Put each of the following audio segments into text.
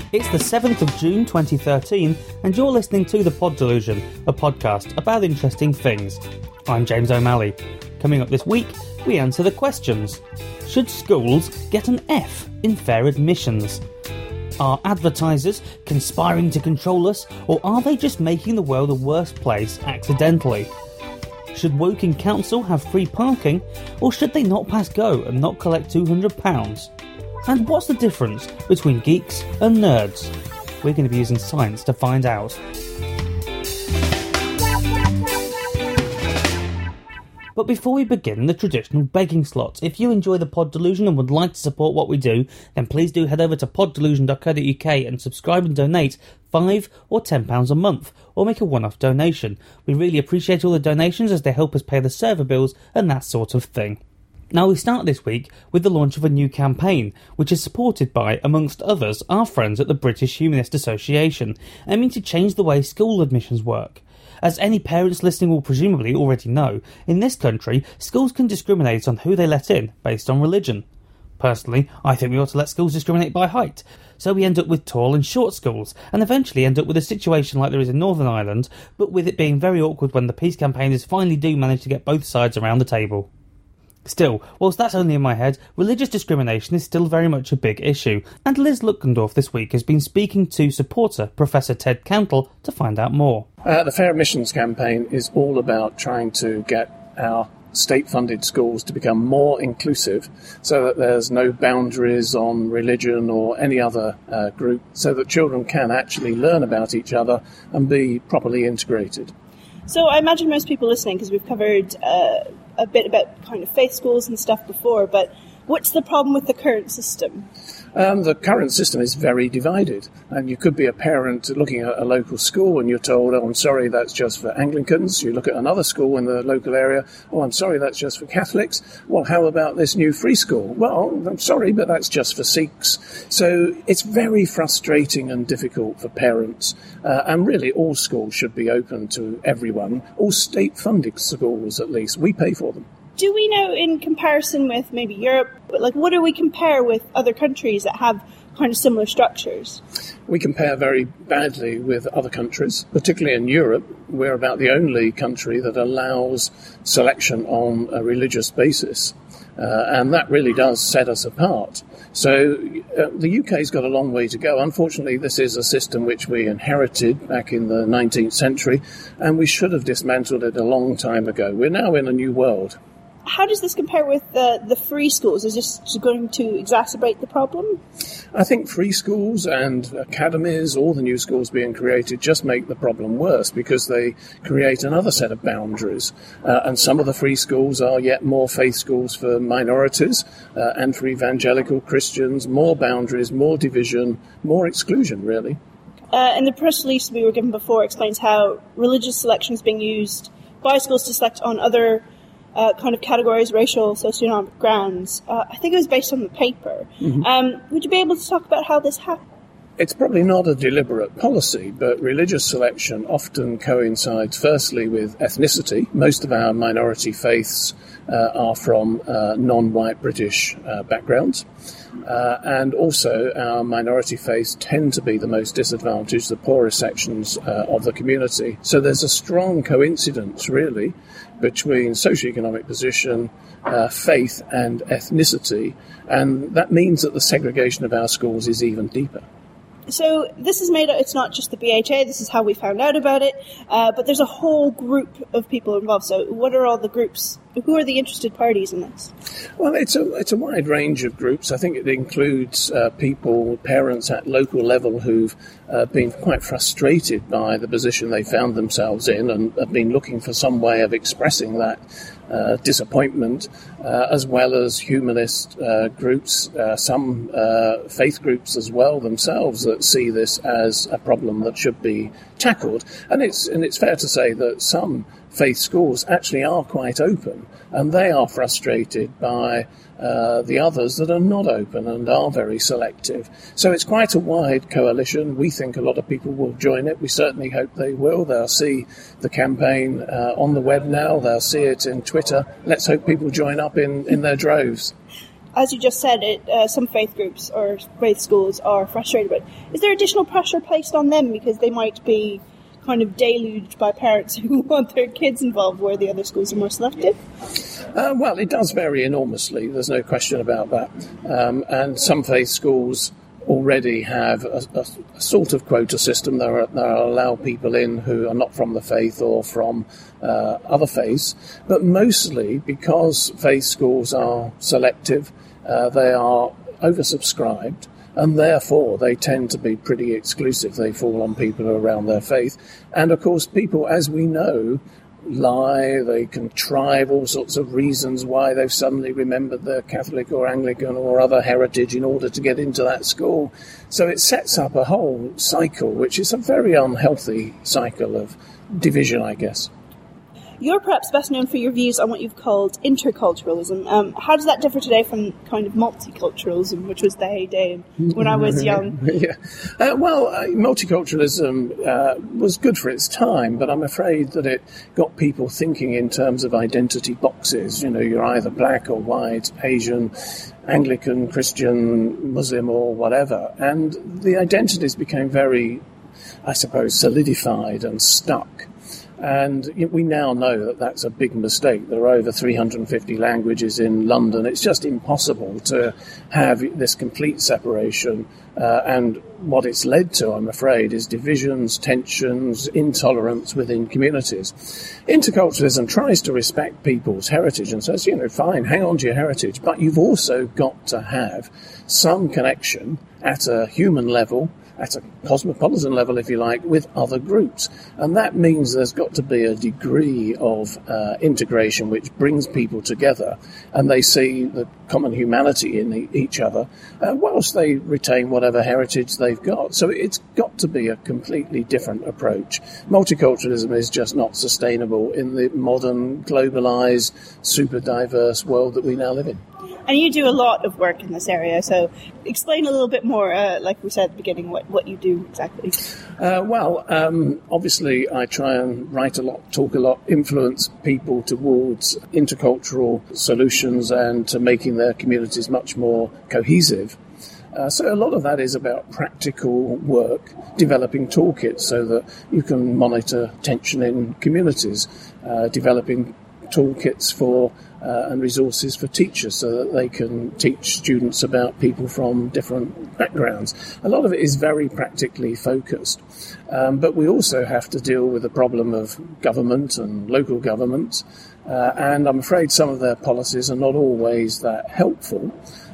It's the 7th of June 2013 and you're listening to The Pod Delusion, a podcast about interesting things. I'm James O'Malley. Coming up this week, we answer the questions. Should schools get an F in fair admissions? Are advertisers conspiring to control us, or are they just making the world a worse place accidentally? Should Woking Council have free parking, or should they not pass go and not collect £200? And what's the difference between geeks and nerds? We're going to be using science to find out. But before we begin, the traditional begging slot. If you enjoy the Pod Delusion and would like to support what we do, then please do head over to poddelusion.co.uk and subscribe and donate £5 or £10 a month, or make a one-off donation. We really appreciate all the donations as they help us pay the server bills and that sort of thing. Now we start this week with the launch of a new campaign, which is supported by, amongst others, our friends at the British Humanist Association, aiming to change the way school admissions work. As any parents listening will presumably already know, in this country, schools can discriminate on who they let in based on religion. Personally, I think we ought to let schools discriminate by height, so we end up with tall and short schools, and eventually end up with a situation like there is in Northern Ireland, but with it being very awkward when the peace campaigners finally do manage to get both sides around the table. Still, whilst that's only in my head, religious discrimination is still very much a big issue, and Liz Lutkendorf this week has been speaking to supporter Professor Ted Cantle to find out more. The Fair Admissions campaign is all about trying to get our state-funded schools to become more inclusive so that there's no boundaries on religion or any other group, so that children can actually learn about each other and be properly integrated. So I imagine most people listening, because we've covered a bit about kind of faith schools and stuff before, but what's the problem with the current system? The current system is very divided, and you could be a parent looking at a local school and you're told, oh, I'm sorry, that's just for Anglicans. You look at another school in the local area, oh, I'm sorry, that's just for Catholics. Well, how about this new free school? Well, I'm sorry, but that's just for Sikhs. So it's very frustrating and difficult for parents, and really all schools should be open to everyone, all state-funded schools at least. We pay for them. Do we know, in comparison with maybe Europe, what do we compare with other countries that have kind of similar structures? We compare very badly with other countries, particularly in Europe. We're about the only country that allows selection on a religious basis, and that really does set us apart. So the UK's got a long way to go. Unfortunately, this is a system which we inherited back in the 19th century, and we should have dismantled it a long time ago. We're now in a new world. How does this compare with the free schools? Is this going to exacerbate the problem? I think free schools and academies, all the new schools being created, just make the problem worse because they create another set of boundaries. And some of the free schools are yet more faith schools for minorities and for evangelical Christians, more boundaries, more division, more exclusion, really. And the press release we were given before explains how religious selection is being used by schools to select on other kind of categories, racial, socioeconomic grounds. I think it was based on the paper. Mm-hmm. Would you be able to talk about how this happened? It's probably not a deliberate policy, but religious selection often coincides firstly with ethnicity. Most of our minority faiths are from non-white British backgrounds. And also our minority faiths tend to be the most disadvantaged, the poorest sections of the community. So there's a strong coincidence, really, between socioeconomic position, faith and ethnicity, and that means that the segregation of our schools is even deeper. So this is made up, it's not just the BHA, this is how we found out about it, but there's a whole group of people involved. So what are all the groups? Who are the interested parties in this? Well, it's a wide range of groups. I think it includes people, parents at local level who've been quite frustrated by the position they found themselves in and have been looking for some way of expressing that disappointment, as well as humanist groups, some faith groups as well themselves that see this as a problem that should be tackled. And it's fair to say that some faith schools actually are quite open, and they are frustrated by the others that are not open and are very selective. So it's quite a wide coalition. We think a lot of people will join it. We certainly hope they will. They'll see the campaign on the web now. They'll see it in Twitter. Let's hope people join up in their droves. as you just said, some faith groups or faith schools are frustrated with it. Is there additional pressure placed on them because they might be kind of deluged by parents who want their kids involved where the other schools are more selective? Well, it does vary enormously. There's no question about that. And some faith schools already have a sort of quota system that allow people in who are not from the faith or from other faiths. But mostly because faith schools are selective, they are oversubscribed, and therefore they tend to be pretty exclusive. They fall on people around their faith. And of course, people, as we know, lie, they contrive all sorts of reasons why they've suddenly remembered their Catholic or Anglican or other heritage in order to get into that school. So it sets up a whole cycle, which is a very unhealthy cycle of division, I guess. You're perhaps best known for your views on what you've called interculturalism. How does that differ today from kind of multiculturalism, which was the heyday when I was young? Yeah. Multiculturalism was good for its time, but I'm afraid that it got people thinking in terms of identity boxes. You know, you're either black or white, Asian, Anglican, Christian, Muslim, or whatever. And the identities became very, I suppose, solidified and stuck. And we now know that that's a big mistake. There are over 350 languages in London. It's just impossible to have this complete separation. And what it's led to, I'm afraid, is divisions, tensions, intolerance within communities. Interculturalism tries to respect people's heritage and says, fine, hang on to your heritage, but you've also got to have some connection at a human level, at a cosmopolitan level, if you like, with other groups. And that means there's got to be a degree of integration which brings people together, and they see the common humanity in each other, whilst they retain whatever heritage they've got. So it's got to be a completely different approach. Multiculturalism is just not sustainable in the modern, globalized, super diverse world that we now live in. And you do a lot of work in this area, so explain a little bit more, like we said at the beginning, what you do exactly. Obviously I try and write a lot, talk a lot, influence people towards intercultural solutions and to making their communities much more cohesive. So a lot of that is about practical work, developing toolkits so that you can monitor tension in communities, developing toolkits for and resources for teachers so that they can teach students about people from different backgrounds. A lot of it is very practically focused. But we also have to deal with the problem of government and local governments. And I'm afraid some of their policies are not always that helpful.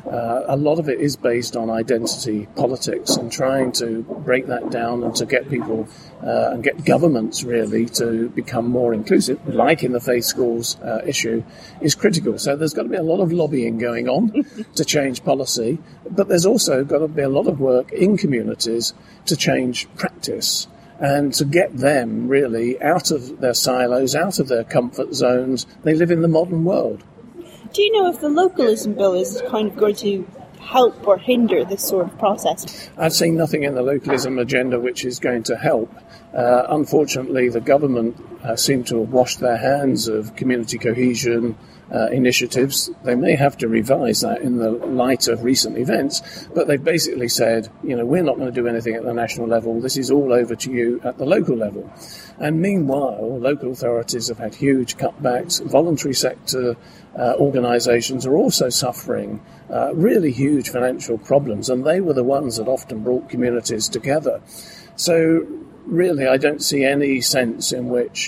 A lot of it is based on identity politics and trying to break that down and to get people and get governments really to become more inclusive, like in the faith schools issue, is critical. So there's got to be a lot of lobbying going on to change policy, but there's also got to be a lot of work in communities to change practice and to get them really out of their silos, out of their comfort zones. They live in the modern world. Do you know if the localism bill is kind of going to help or hinder this sort of process? I've seen nothing in the localism agenda which is going to help. Unfortunately, the government seem to have washed their hands of community cohesion initiatives. They may have to revise that in the light of recent events, but they've basically said, we're not going to do anything at the national level. This is all over to you at the local level. And meanwhile, local authorities have had huge cutbacks. Voluntary sector organisations are also suffering really huge financial problems, and they were the ones that often brought communities together. So really, I don't see any sense in which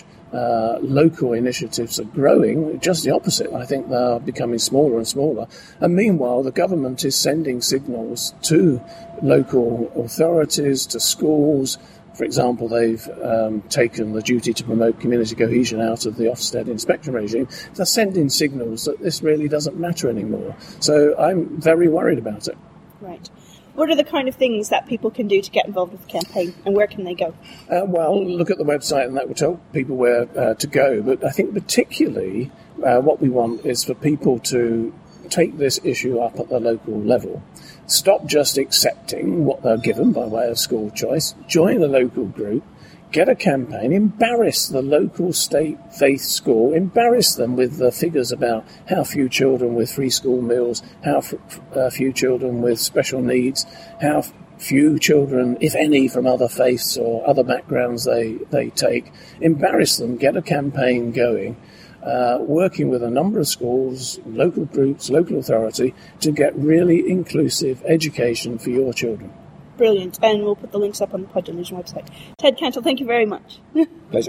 local initiatives are growing. Just the opposite. I think they are becoming smaller and smaller. And meanwhile, the government is sending signals to local authorities, to schools. For example, they've taken the duty to promote community cohesion out of the Ofsted inspection regime. They're sending signals that this really doesn't matter anymore. So I'm very worried about it. Right. What are the kind of things that people can do to get involved with the campaign, and where can they go? Well, look at the website, and that will tell people where to go. But I think particularly what we want is for people to take this issue up at the local level. Stop just accepting what they're given by way of school choice. Join a local group. get a campaign, embarrass the local state faith school, embarrass them with the figures about how few children with free school meals, how few children with special needs, how few children, if any, from other faiths or other backgrounds they take. Embarrass them, get a campaign going, working with a number of schools, local groups, local authority, to get really inclusive education for your children. Brilliant. And we'll put the links up on the Pod Delusion website. Ted Cantle, thank you very much. Pleasure.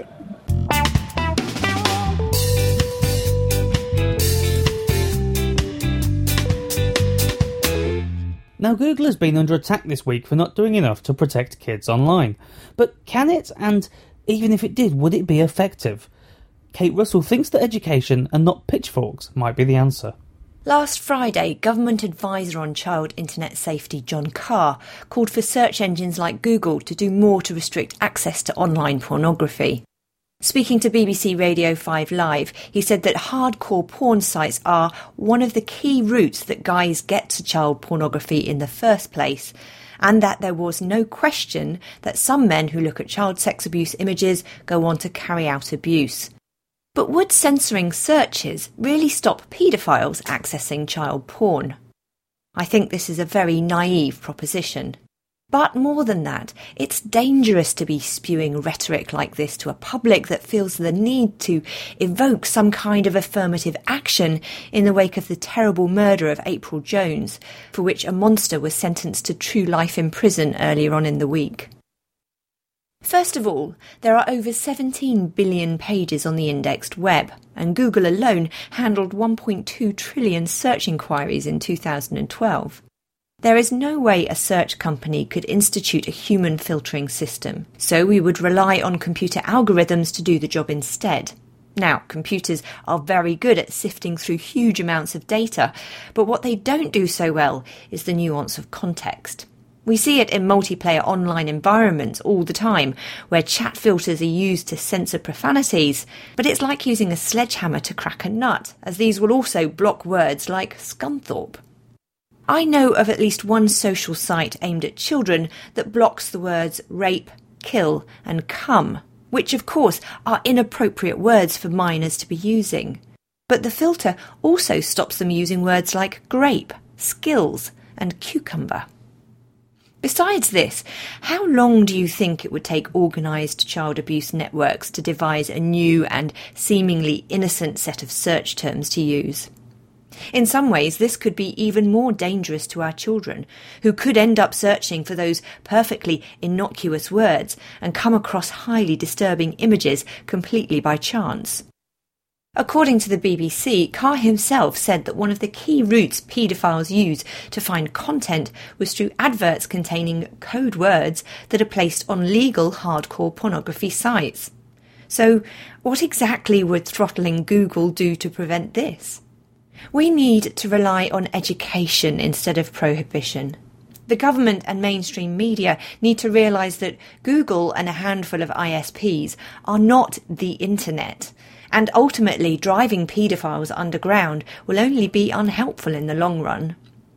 Now, Google has been under attack this week for not doing enough to protect kids online. But can it? And even if it did, would it be effective? Kate Russell thinks that education and not pitchforks might be the answer. Last Friday, Government Advisor on Child Internet Safety John Carr called for search engines like Google to do more to restrict access to online pornography. Speaking to BBC Radio 5 Live, he said that hardcore porn sites are one of the key routes that guys get to child pornography in the first place, and that there was no question that some men who look at child sex abuse images go on to carry out abuse. But would censoring searches really stop paedophiles accessing child porn? I think this is a very naive proposition. But more than that, it's dangerous to be spewing rhetoric like this to a public that feels the need to evoke some kind of affirmative action in the wake of the terrible murder of April Jones, for which a monster was sentenced to true life in prison earlier on in the week. First of all, there are over 17 billion pages on the indexed web, and Google alone handled 1.2 trillion search inquiries in 2012. There is no way a search company could institute a human filtering system, so we would rely on computer algorithms to do the job instead. Now, computers are very good at sifting through huge amounts of data, but what they don't do so well is the nuance of context. We see it in multiplayer online environments all the time, where chat filters are used to censor profanities, but it's like using a sledgehammer to crack a nut, as these will also block words like Scunthorpe. I know of at least one social site aimed at children that blocks the words rape, kill and cum, which of course are inappropriate words for minors to be using. But the filter also stops them using words like grape, skills and cucumber. Besides this, how long do you think it would take organised child abuse networks to devise a new and seemingly innocent set of search terms to use? In some ways, this could be even more dangerous to our children, who could end up searching for those perfectly innocuous words and come across highly disturbing images completely by chance. According to the BBC, Carr himself said that one of the key routes paedophiles use to find content was through adverts containing code words that are placed on legal hardcore pornography sites. So, what exactly would throttling Google do to prevent this? We need to rely on education instead of prohibition. The government and mainstream media need to realise that Google and a handful of ISPs are not the internet, and ultimately driving paedophiles underground will only be unhelpful in the long run.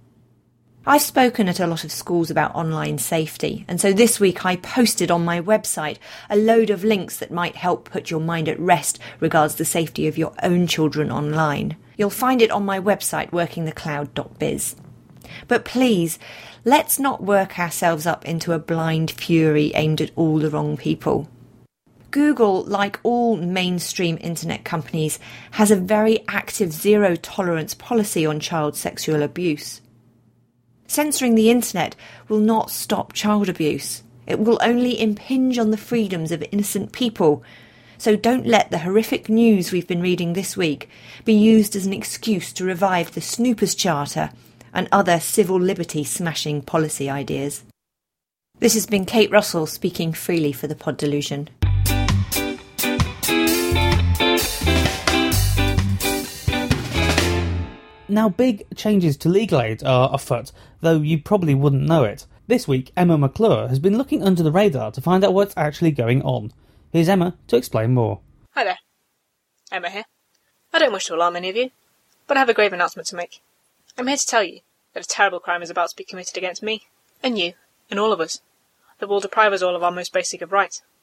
I've spoken at a lot of schools about online safety, and so this week I posted on my website a load of links that might help put your mind at rest regards the safety of your own children online. You'll find it on my website, workingthecloud.biz. But please, let's not work ourselves up into a blind fury aimed at all the wrong people. Google, like all mainstream internet companies, has a very active zero-tolerance policy on child sexual abuse. Censoring the internet will not stop child abuse. It will only impinge on the freedoms of innocent people. So don't let the horrific news we've been reading this week be used as an excuse to revive the Snoopers Charter and other civil liberty smashing policy ideas. This has been Kate Russell speaking freely for the Pod Delusion. Now, big changes to legal aid are afoot, though you probably wouldn't know it. This week, Emma McClure has been looking under the radar to find out what's actually going on. Here's Emma to explain more. Hi there. Emma here. I don't wish to alarm any of you, but I have a grave announcement to make. I'm here to tell you that a terrible crime is about to be committed against me, and you, and all of us, that will deprive us all of our most basic of rights.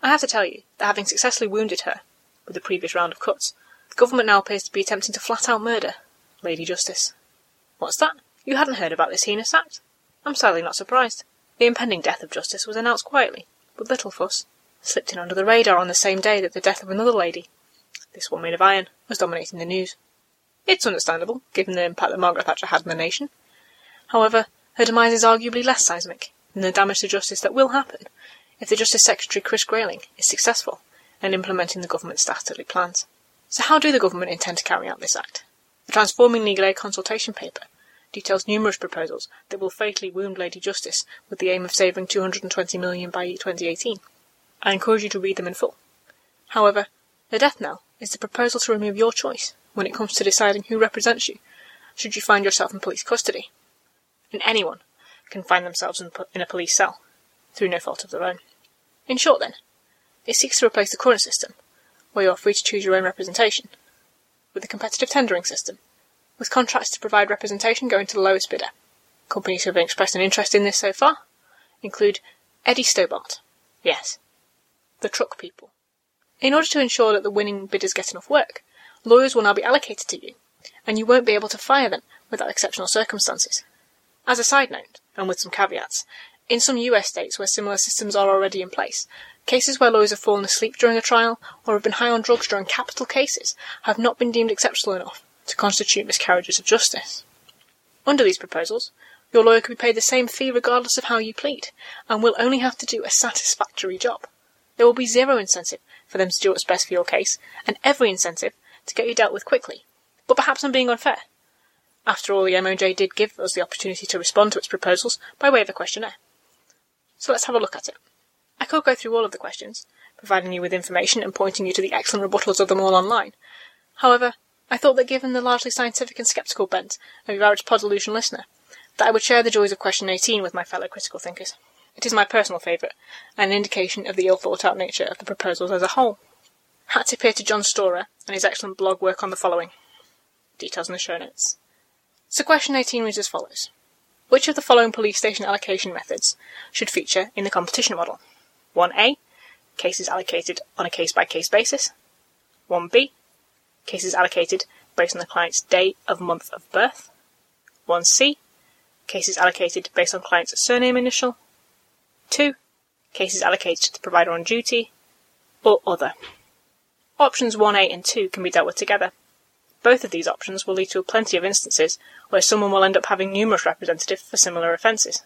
I have to tell you that having successfully wounded her with the previous round of cuts, the government now appears to be attempting to flat-out murder Lady Justice. What's that? You hadn't heard about this heinous act? I'm sadly not surprised. The impending death of Justice was announced quietly, with little fuss, slipped in under the radar on the same day that the death of another lady, this one made of iron, was dominating the news. It's understandable, given the impact that Margaret Thatcher had on the nation. However, her demise is arguably less seismic than the damage to justice that will happen if the Justice Secretary Chris Grayling is successful in implementing the government's dastardly plans. So how do the government intend to carry out this act? The Transforming Legal Aid consultation paper details numerous proposals that will fatally wound Lady Justice with the aim of saving $220 million by 2018. I encourage you to read them in full. However, the death knell is the proposal to remove your choice when it comes to deciding who represents you, should you find yourself in police custody. And anyone can find themselves in a police cell, through no fault of their own. In short then, it seeks to replace the current system, where you are free to choose your own representation, with a competitive tendering system, with contracts to provide representation going to the lowest bidder. Companies who have expressed an interest in this so far include Eddie Stobart, yes, the truck people. In order to ensure that the winning bidders get enough work, lawyers will now be allocated to you, and you won't be able to fire them without exceptional circumstances. As a side note, and with some caveats, in some US states where similar systems are already in place, cases where lawyers have fallen asleep during a trial or have been high on drugs during capital cases have not been deemed exceptional enough to constitute miscarriages of justice. Under these proposals, your lawyer could be paid the same fee regardless of how you plead, and will only have to do a satisfactory job. There will be zero incentive for them to do what's best for your case, and every incentive to get you dealt with quickly. But perhaps I'm being unfair. After all, the MOJ did give us the opportunity to respond to its proposals by way of a questionnaire. So let's have a look at it. I could go through all of the questions, providing you with information and pointing you to the excellent rebuttals of them all online. However, I thought that given the largely scientific and sceptical bent of your average Poddelusion listener, that I would share the joys of question 18 with my fellow critical thinkers. It is my personal favourite, and an indication of the ill-thought-out nature of the proposals as a whole. Hats appear to John Storer and his excellent blog work on the following. Details in the show notes. So question 18 reads as follows. Which of the following police station allocation methods should feature in the competition model? 1A, cases allocated on a case-by-case basis. 1B, cases allocated based on the client's day of month of birth. 1C, cases allocated based on client's surname initial. 2, cases allocated to the provider on duty. Or other. Options 1A and 2 can be dealt with together. Both of these options will lead to plenty of instances where someone will end up having numerous representatives for similar offences.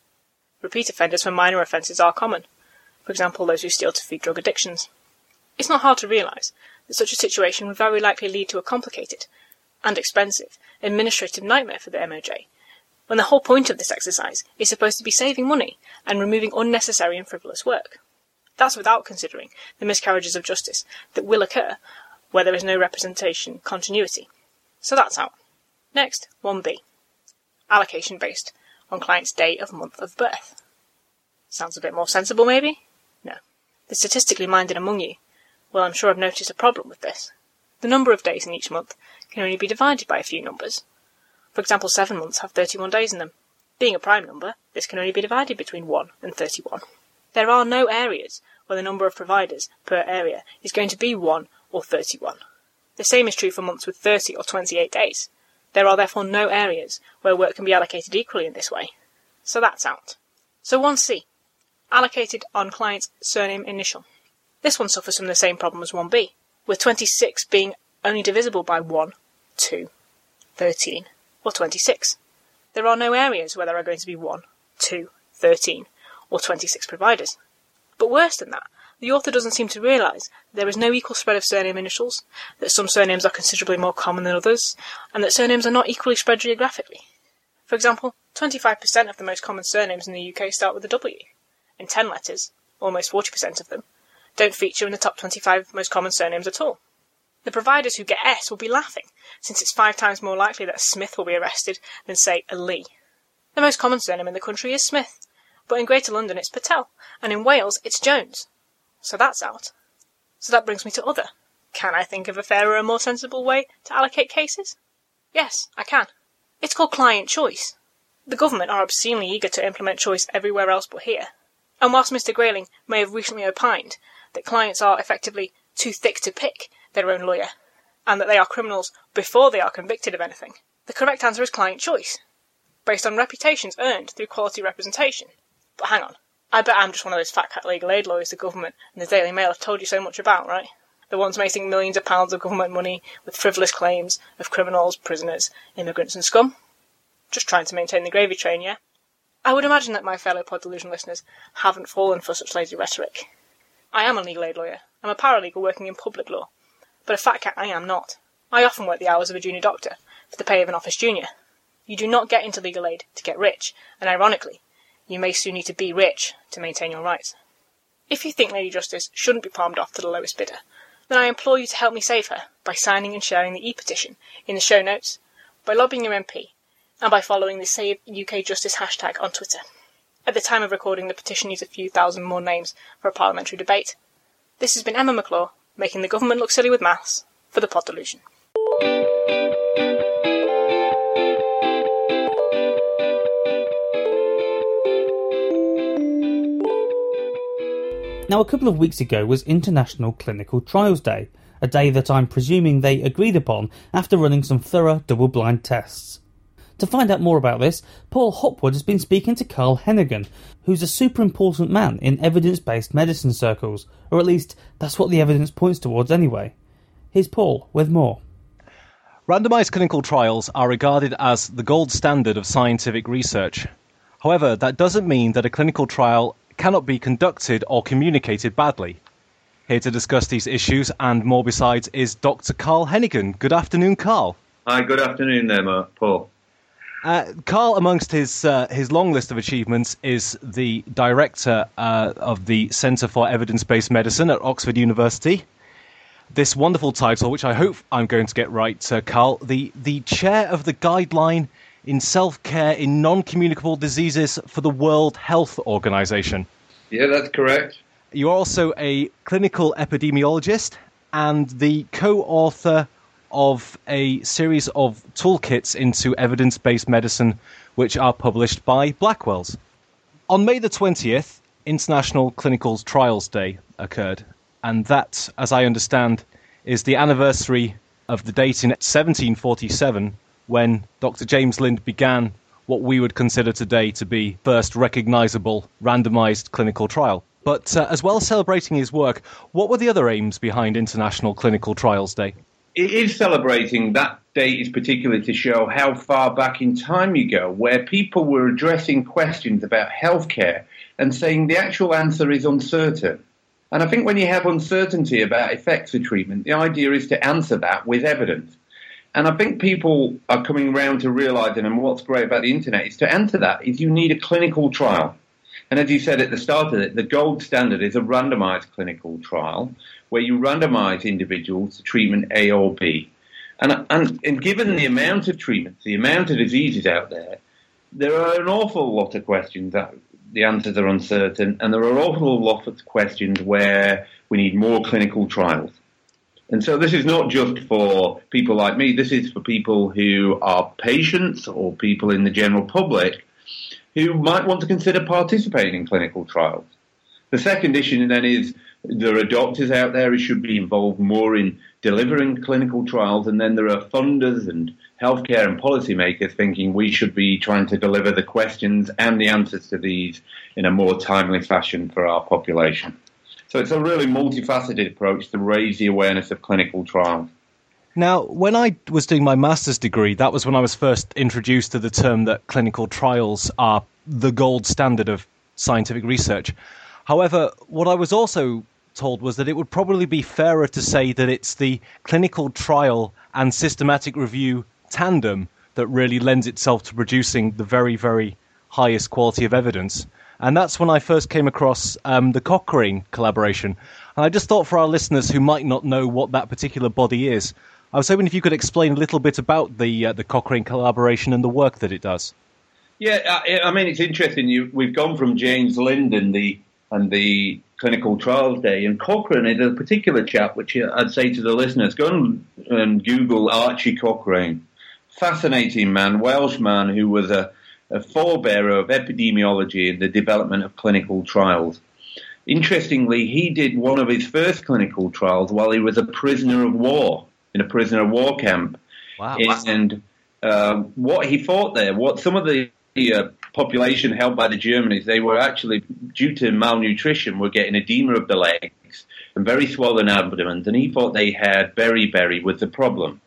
Repeat offenders for minor offences are common, for example those who steal to feed drug addictions. It's not hard to realise that such a situation would very likely lead to a complicated and expensive administrative nightmare for the MOJ, when the whole point of this exercise is supposed to be saving money and removing unnecessary and frivolous work. That's without considering the miscarriages of justice that will occur where there is no representation continuity. So that's out. Next, 1B. Allocation based on client's day of month of birth. Sounds a bit more sensible, maybe? No. The statistically minded among you, well, I'm sure I've noticed a problem with this. The number of days in each month can only be divided by a few numbers. For example, 7 months have 31 days in them. Being a prime number, this can only be divided between 1 and 31. There are no areas where the number of providers per area is going to be 1 or 31. The same is true for months with 30 or 28 days. There are therefore no areas where work can be allocated equally in this way. So that's out. So 1C. Allocated on client's surname initial. This one suffers from the same problem as 1B, with 26 being only divisible by 1, 2, 13, or 26. There are no areas where there are going to be 1, 2, 13, or 26 providers. But worse than that, the author doesn't seem to realise that there is no equal spread of surname initials, that some surnames are considerably more common than others, and that surnames are not equally spread geographically. For example, 25% of the most common surnames in the UK start with a W, and 10 letters, almost 40% of them, don't feature in the top 25 most common surnames at all. The providers who get S will be laughing, since it's 5 times more likely that a Smith will be arrested than, say, a Lee. The most common surname in the country is Smith, but in Greater London it's Patel, and in Wales it's Jones. So that's out. So that brings me to other. Can I think of a fairer and more sensible way to allocate cases? Yes, I can. It's called client choice. The government are obscenely eager to implement choice everywhere else but here. And whilst Mr. Grayling may have recently opined that clients are effectively too thick to pick their own lawyer, and that they are criminals before they are convicted of anything, the correct answer is client choice, based on reputations earned through quality representation. But hang on, I bet I'm just one of those fat cat legal aid lawyers the government and the Daily Mail have told you so much about, right? The ones making millions of pounds of government money with frivolous claims of criminals, prisoners, immigrants and scum? Just trying to maintain the gravy train, yeah? I would imagine that my fellow Pod Delusion listeners haven't fallen for such lazy rhetoric. I am a legal aid lawyer. I'm a paralegal working in public law. But a fat cat I am not. I often work the hours of a junior doctor for the pay of an office junior. You do not get into legal aid to get rich, and ironically, you may soon need to be rich to maintain your rights. If you think Lady Justice shouldn't be palmed off to the lowest bidder, then I implore you to help me save her by signing and sharing the e-petition in the show notes, by lobbying your MP, and by following the Save UK Justice hashtag on Twitter. At the time of recording, the petition needs a few thousand more names for a parliamentary debate. This has been Emma McClure, making the government look silly with maths, for the Pod Delusion. Now, a couple of weeks ago was International Clinical Trials Day, a day that I'm presuming they agreed upon after running some thorough double-blind tests. To find out more about this, Paul Hopwood has been speaking to Carl Hennigan, who's a super important man in evidence-based medicine circles, or at least that's what the evidence points towards anyway. Here's Paul with more. Randomised clinical trials are regarded as the gold standard of scientific research. However, that doesn't mean that a clinical trial cannot be conducted or communicated badly. Here to discuss these issues and more besides is Dr. Carl Hennigan. Good afternoon, Carl. Hi, good afternoon there, Paul. Carl, amongst his long list of achievements, is the director of the Centre for Evidence-Based Medicine at Oxford University. This wonderful title, which I hope I'm going to get right, Carl, the chair of the guideline in self-care in non-communicable diseases for the World Health Organization. Yeah, that's correct. You're also a clinical epidemiologist and the co-author of a series of toolkits into evidence-based medicine which are published by Blackwell's. On May the 20th, International Clinical Trials Day occurred, and that, as I understand, is the anniversary of the date in 1747 when Dr. James Lind began what we would consider today to be first recognisable randomised clinical trial. But as well as celebrating his work, what were the other aims behind International Clinical Trials Day? It is celebrating that date is particularly to show how far back in time you go, where people were addressing questions about healthcare and saying the actual answer is uncertain. And I think when you have uncertainty about effects of treatment, the idea is to answer that with evidence. And I think people are coming around to realising, and what's great about the internet is to answer that is you need a clinical trial. And as you said at the start of it, the gold standard is a randomised clinical trial where you randomise individuals to treatment A or B. And given the amount of treatments, the amount of diseases out there are an awful lot of questions that the answers are uncertain, and there are an awful lot of questions where we need more clinical trials. And so this is not just for people like me, this is for people who are patients or people in the general public who might want to consider participating in clinical trials. The second issue then is there are doctors out there who should be involved more in delivering clinical trials, and then there are funders and healthcare and policymakers thinking we should be trying to deliver the questions and the answers to these in a more timely fashion for our population. So it's a really multifaceted approach to raise the awareness of clinical trials. Now, when I was doing my master's degree, that was when I was first introduced to the term that clinical trials are the gold standard of scientific research. However, what I was also told was that it would probably be fairer to say that it's the clinical trial and systematic review tandem that really lends itself to producing the very, very highest quality of evidence. And that's when I first came across the Cochrane collaboration. And I just thought for our listeners who might not know what that particular body is, I was hoping if you could explain a little bit about the Cochrane collaboration and the work that it does. Yeah, I mean, it's interesting. We've gone from James Lind and the Clinical Trials Day, and Cochrane is a particular chap, which I'd say to the listeners, go and Google Archie Cochrane. Fascinating man, Welsh man who was a a forebearer of epidemiology and the development of clinical trials. Interestingly, he did one of his first clinical trials while he was a prisoner of war in a prisoner of war camp. Wow. And what he fought there, what some of the population held by the Germans, they were actually, due to malnutrition, were getting edema of the legs and very swollen abdomens, and he thought they had beriberi was the problem.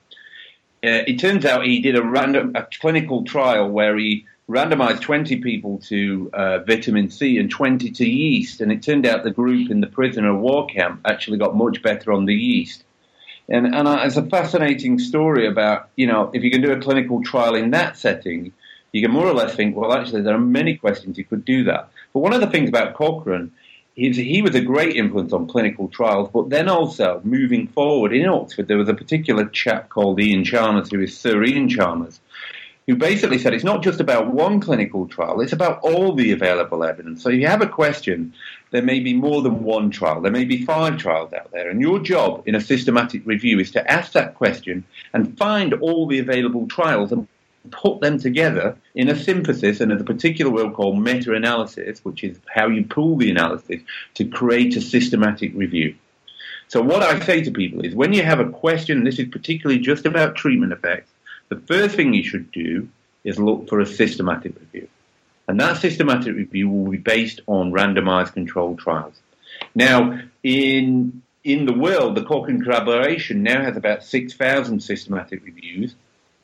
It turns out he did a clinical trial where he randomized 20 people to vitamin C and 20 to yeast, and it turned out the group in the prisoner of war camp actually got much better on the yeast. And it's a fascinating story about, if you can do a clinical trial in that setting, you can more or less think, well, actually, there are many questions you could do that. But one of the things about Cochrane is he was a great influence on clinical trials, but then also, moving forward, in Oxford, there was a particular chap called Ian Chalmers, who is Sir Ian Chalmers, who basically said it's not just about one clinical trial, it's about all the available evidence. So if you have a question, there may be more than one trial, there may be 5 trials out there, and your job in a systematic review is to ask that question and find all the available trials and put them together in a synthesis and in a particular word called meta-analysis, which is how you pool the analysis to create a systematic review. So what I say to people is when you have a question, this is particularly just about treatment effects, the first thing you should do is look for a systematic review. And that systematic review will be based on randomized controlled trials. Now, in the world, the Cochrane collaboration now has about 6,000 systematic reviews.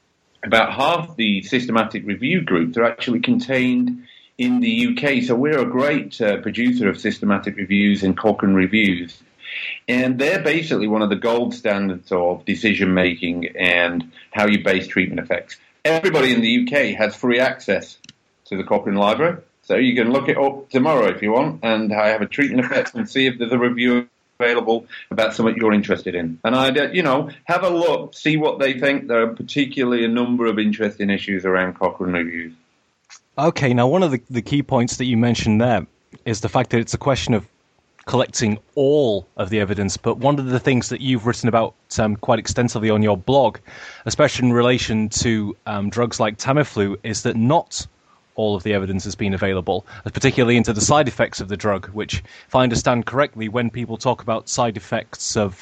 About half the systematic review groups are actually contained in the UK. So we're a great producer of systematic reviews and Cochrane reviews. And they're basically one of the gold standards of decision-making and how you base treatment effects. Everybody in the UK has free access to the Cochrane Library. So you can look it up tomorrow if you want, and I have a treatment effects and see if there's a review available about something you're interested in. And I'd, have a look, see what they think. There are particularly a number of interesting issues around Cochrane reviews. Okay, now one of the key points that you mentioned there is the fact that it's a question of collecting all of the evidence, but one of the things that you've written about quite extensively on your blog, especially in relation to drugs like Tamiflu, is that not all of the evidence has been available, particularly into the side effects of the drug, which, if I understand correctly, when people talk about side effects of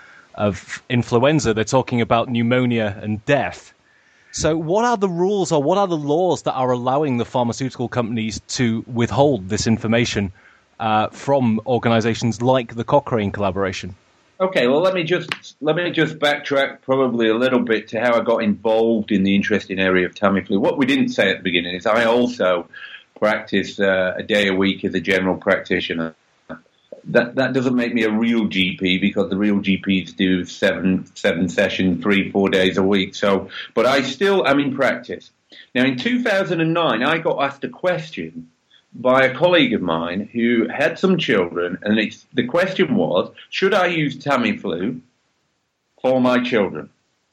influenza, they're talking about pneumonia and death. So what are the rules or what are the laws that are allowing the pharmaceutical companies to withhold this information from organizations like the Cochrane collaboration? Okay, well, let me just backtrack probably a little bit to how I got involved in the interesting area of Tamiflu. What we didn't say at the beginning is I also practice a day a week as a general practitioner. That doesn't make me a real GP because the real GPs do seven sessions, 3-4 days a week. So, but I'm in practice. Now, in 2009, I got asked a question by a colleague of mine who had some children, and the question was, should I use Tamiflu for my children?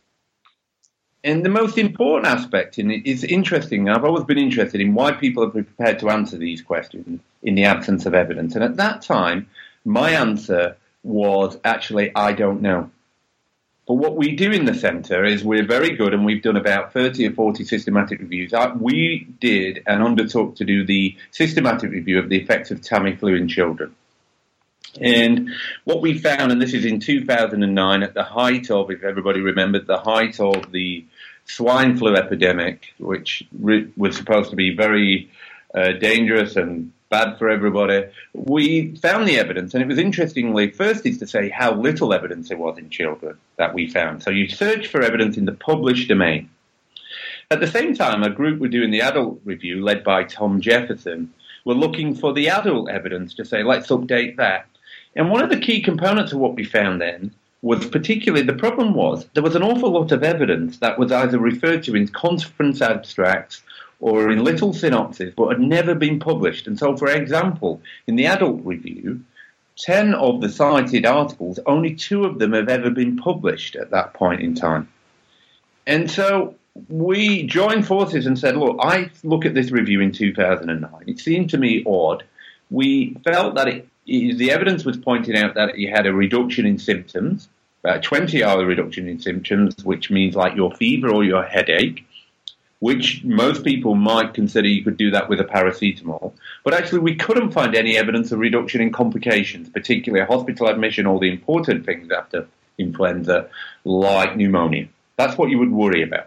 And the most important aspect in it is interesting. I've always been interested in why people are prepared to answer these questions in the absence of evidence. And at that time, my answer was actually, I don't know. But what we do in the centre is we're very good, and we've done about 30 or 40 systematic reviews. We did and undertook to do the systematic review of the effects of Tamiflu in children. And what we found, and this is in 2009, at the height of, if everybody remembers, the height of the swine flu epidemic, which was supposed to be very dangerous and bad for everybody, we found the evidence, and it was interestingly, first is to say how little evidence there was in children that we found. So you search for evidence in the published domain. At the same time, a group were doing the adult review, led by Tom Jefferson, were looking for the adult evidence to say, let's update that. And one of the key components of what we found then was particularly, the problem was, there was an awful lot of evidence that was either referred to in conference abstracts or in little synopses, but had never been published. And so, for example, in the adult review, 10 of the cited articles, only 2 of them have ever been published at that point in time. And so we joined forces and said, look, I look at this review in 2009. It seemed to me odd. We felt that the evidence was pointing out that you had a reduction in symptoms, about a 20-hour reduction in symptoms, which means like your fever or your headache. which most people might consider you could do that with a paracetamol. But actually, we couldn't find any evidence of reduction in complications, particularly hospital admission or the important things after influenza, like pneumonia. That's what you would worry about.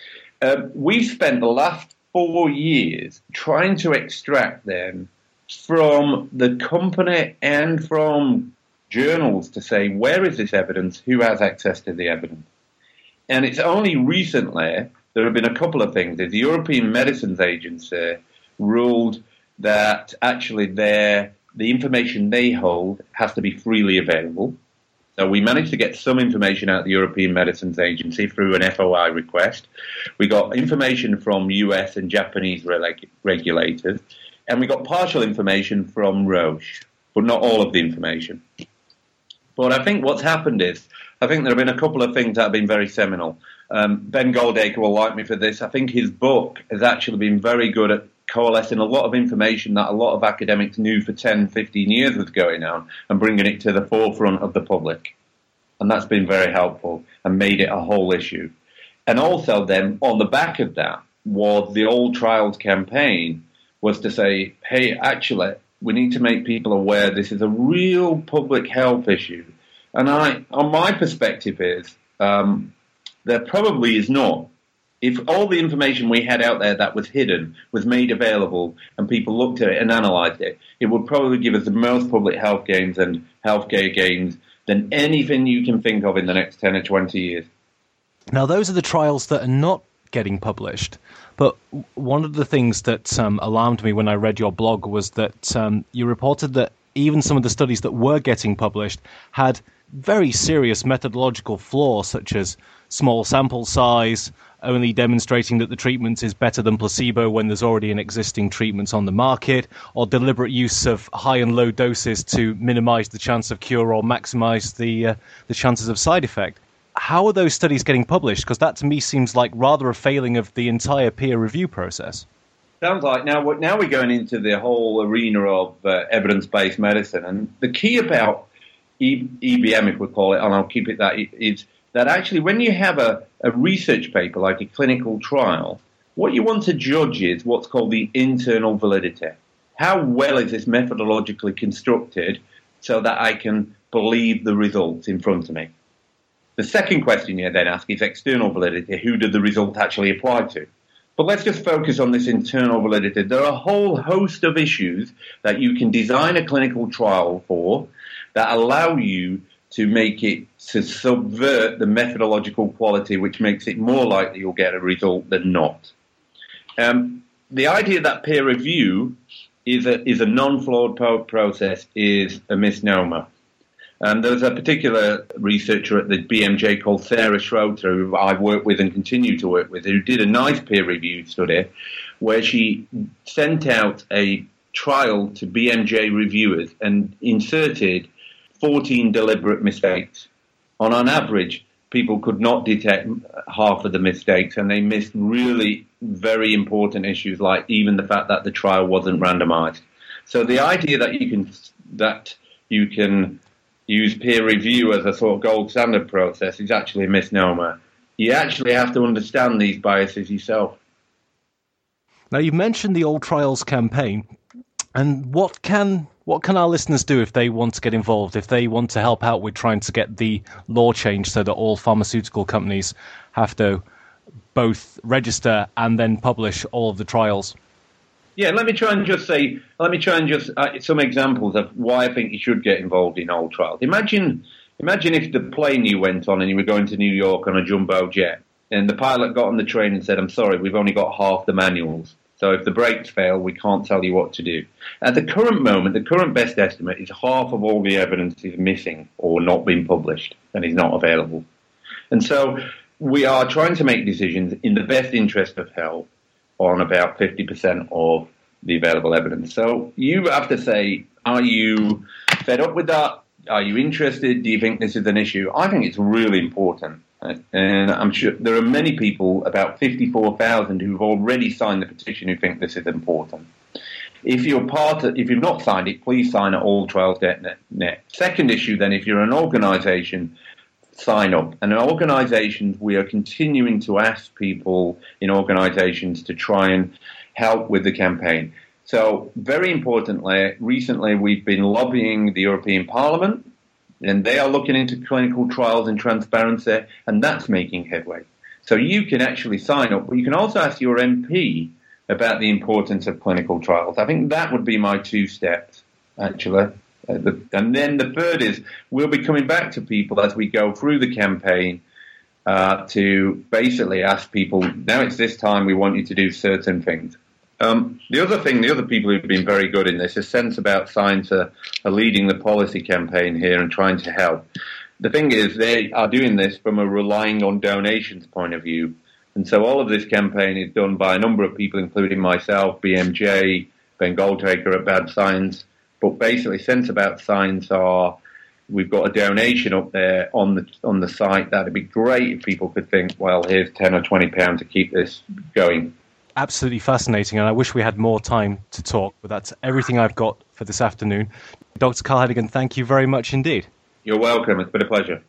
We spent the last 4 years trying to extract them from the company and from journals to say, where is this evidence? Who has access to the evidence? And it's only recently there have been a couple of things. The European Medicines Agency ruled that actually the information they hold has to be freely available. So we managed to get some information out of the European Medicines Agency through an FOI request. We got information from US and Japanese regulators, and we got partial information from Roche, but not all of the information. But I think what's happened is, I think there have been a couple of things that have been very seminal. Ben Goldacre will like me for this. I think his book has actually been very good at coalescing a lot of information that a lot of academics knew for 10, 15 years was going on and bringing it to the forefront of the public. And that's been very helpful and made it a whole issue. And also then, on the back of that, was the All Trials campaign was to say, hey, actually, we need to make people aware this is a real public health issue. And on my perspective is, there probably is not. If all the information we had out there that was hidden was made available and people looked at it and analysed it, it would probably give us the most public health gains and healthcare gains than anything you can think of in the next 10 or 20 years. Now, those are the trials that are not getting published. But one of the things that alarmed me when I read your blog was that you reported that even some of the studies that were getting published had very serious methodological flaws, such as small sample size, only demonstrating that the treatment is better than placebo when there's already an existing treatment on the market, or deliberate use of high and low doses to minimize the chance of cure or maximize the chances of side effect. How are those studies getting published? Because that to me seems like rather a failing of the entire peer review process. Sounds like now we're going into the whole arena of evidence-based medicine. And the key about EBM, if we call it, and I'll keep it that, is that actually when you have a research paper like a clinical trial, what you want to judge is what's called the internal validity. How well is this methodologically constructed so that I can believe the results in front of me? The second question you then ask is external validity. Who did the result actually apply to? But let's just focus on this internal validity. There are a whole host of issues that you can design a clinical trial for that allow you to make it, to subvert the methodological quality, which makes it more likely you'll get a result than not. The idea that peer review is a non-flawed process is a misnomer. There's a particular researcher at the BMJ called Sarah Schroeder, who I've worked with and continue to work with, who did a nice peer-reviewed study where she sent out a trial to BMJ reviewers and inserted 14 deliberate mistakes. On average, people could not detect half of the mistakes, and they missed really very important issues, like even the fact that the trial wasn't randomized. So the idea that you can use peer review as a sort of gold standard process is actually a misnomer. You actually have to understand these biases yourself. Now, you've mentioned the All Trials campaign, and what can our listeners do if they want to get involved, if they want to help out with trying to get the law changed so that all pharmaceutical companies have to both register and then publish all of the trials? Yeah, let me try and just some examples of why I think you should get involved in All Trials. Imagine if the plane you went on and you were going to New York on a jumbo jet, and the pilot got on the train and said, "I'm sorry, we've only got half the manuals. So if the brakes fail, we can't tell you what to do." At the current moment, the current best estimate is half of all the evidence is missing or not being published and is not available. And so we are trying to make decisions in the best interest of health on about 50% of the available evidence. So you have to say, are you fed up with that? Are you interested? Do you think this is an issue? I think it's really important. And I'm sure there are many people, about 54,000, who've already signed the petition who think this is important. If you've not signed it, please sign at alltrials.net. Second issue, then, if you're an organisation, sign up. And in organisations, we are continuing to ask people in organisations to try and help with the campaign. So, very importantly, recently we've been lobbying the European Parliament, and they are looking into clinical trials and transparency, and that's making headway. So you can actually sign up, but you can also ask your MP about the importance of clinical trials. I think that would be my 2 steps, actually. And then the third is we'll be coming back to people as we go through the campaign to basically ask people, now it's this time, we want you to do certain things. The other people who've been very good in this is Sense About Science are leading the policy campaign here and trying to help. The thing is, they are doing this from a relying on donations point of view. And so all of this campaign is done by a number of people, including myself, BMJ, Ben Goldtaker at Bad Science. But basically, Sense About Science we've got a donation up there on the site. That'd be great if people could think, well, here's £10 or £20 to keep this going. Absolutely fascinating, and I wish we had more time to talk, but that's everything I've got for this afternoon. Dr. Carl Heneghan, thank you very much indeed. You're welcome. It's been a pleasure.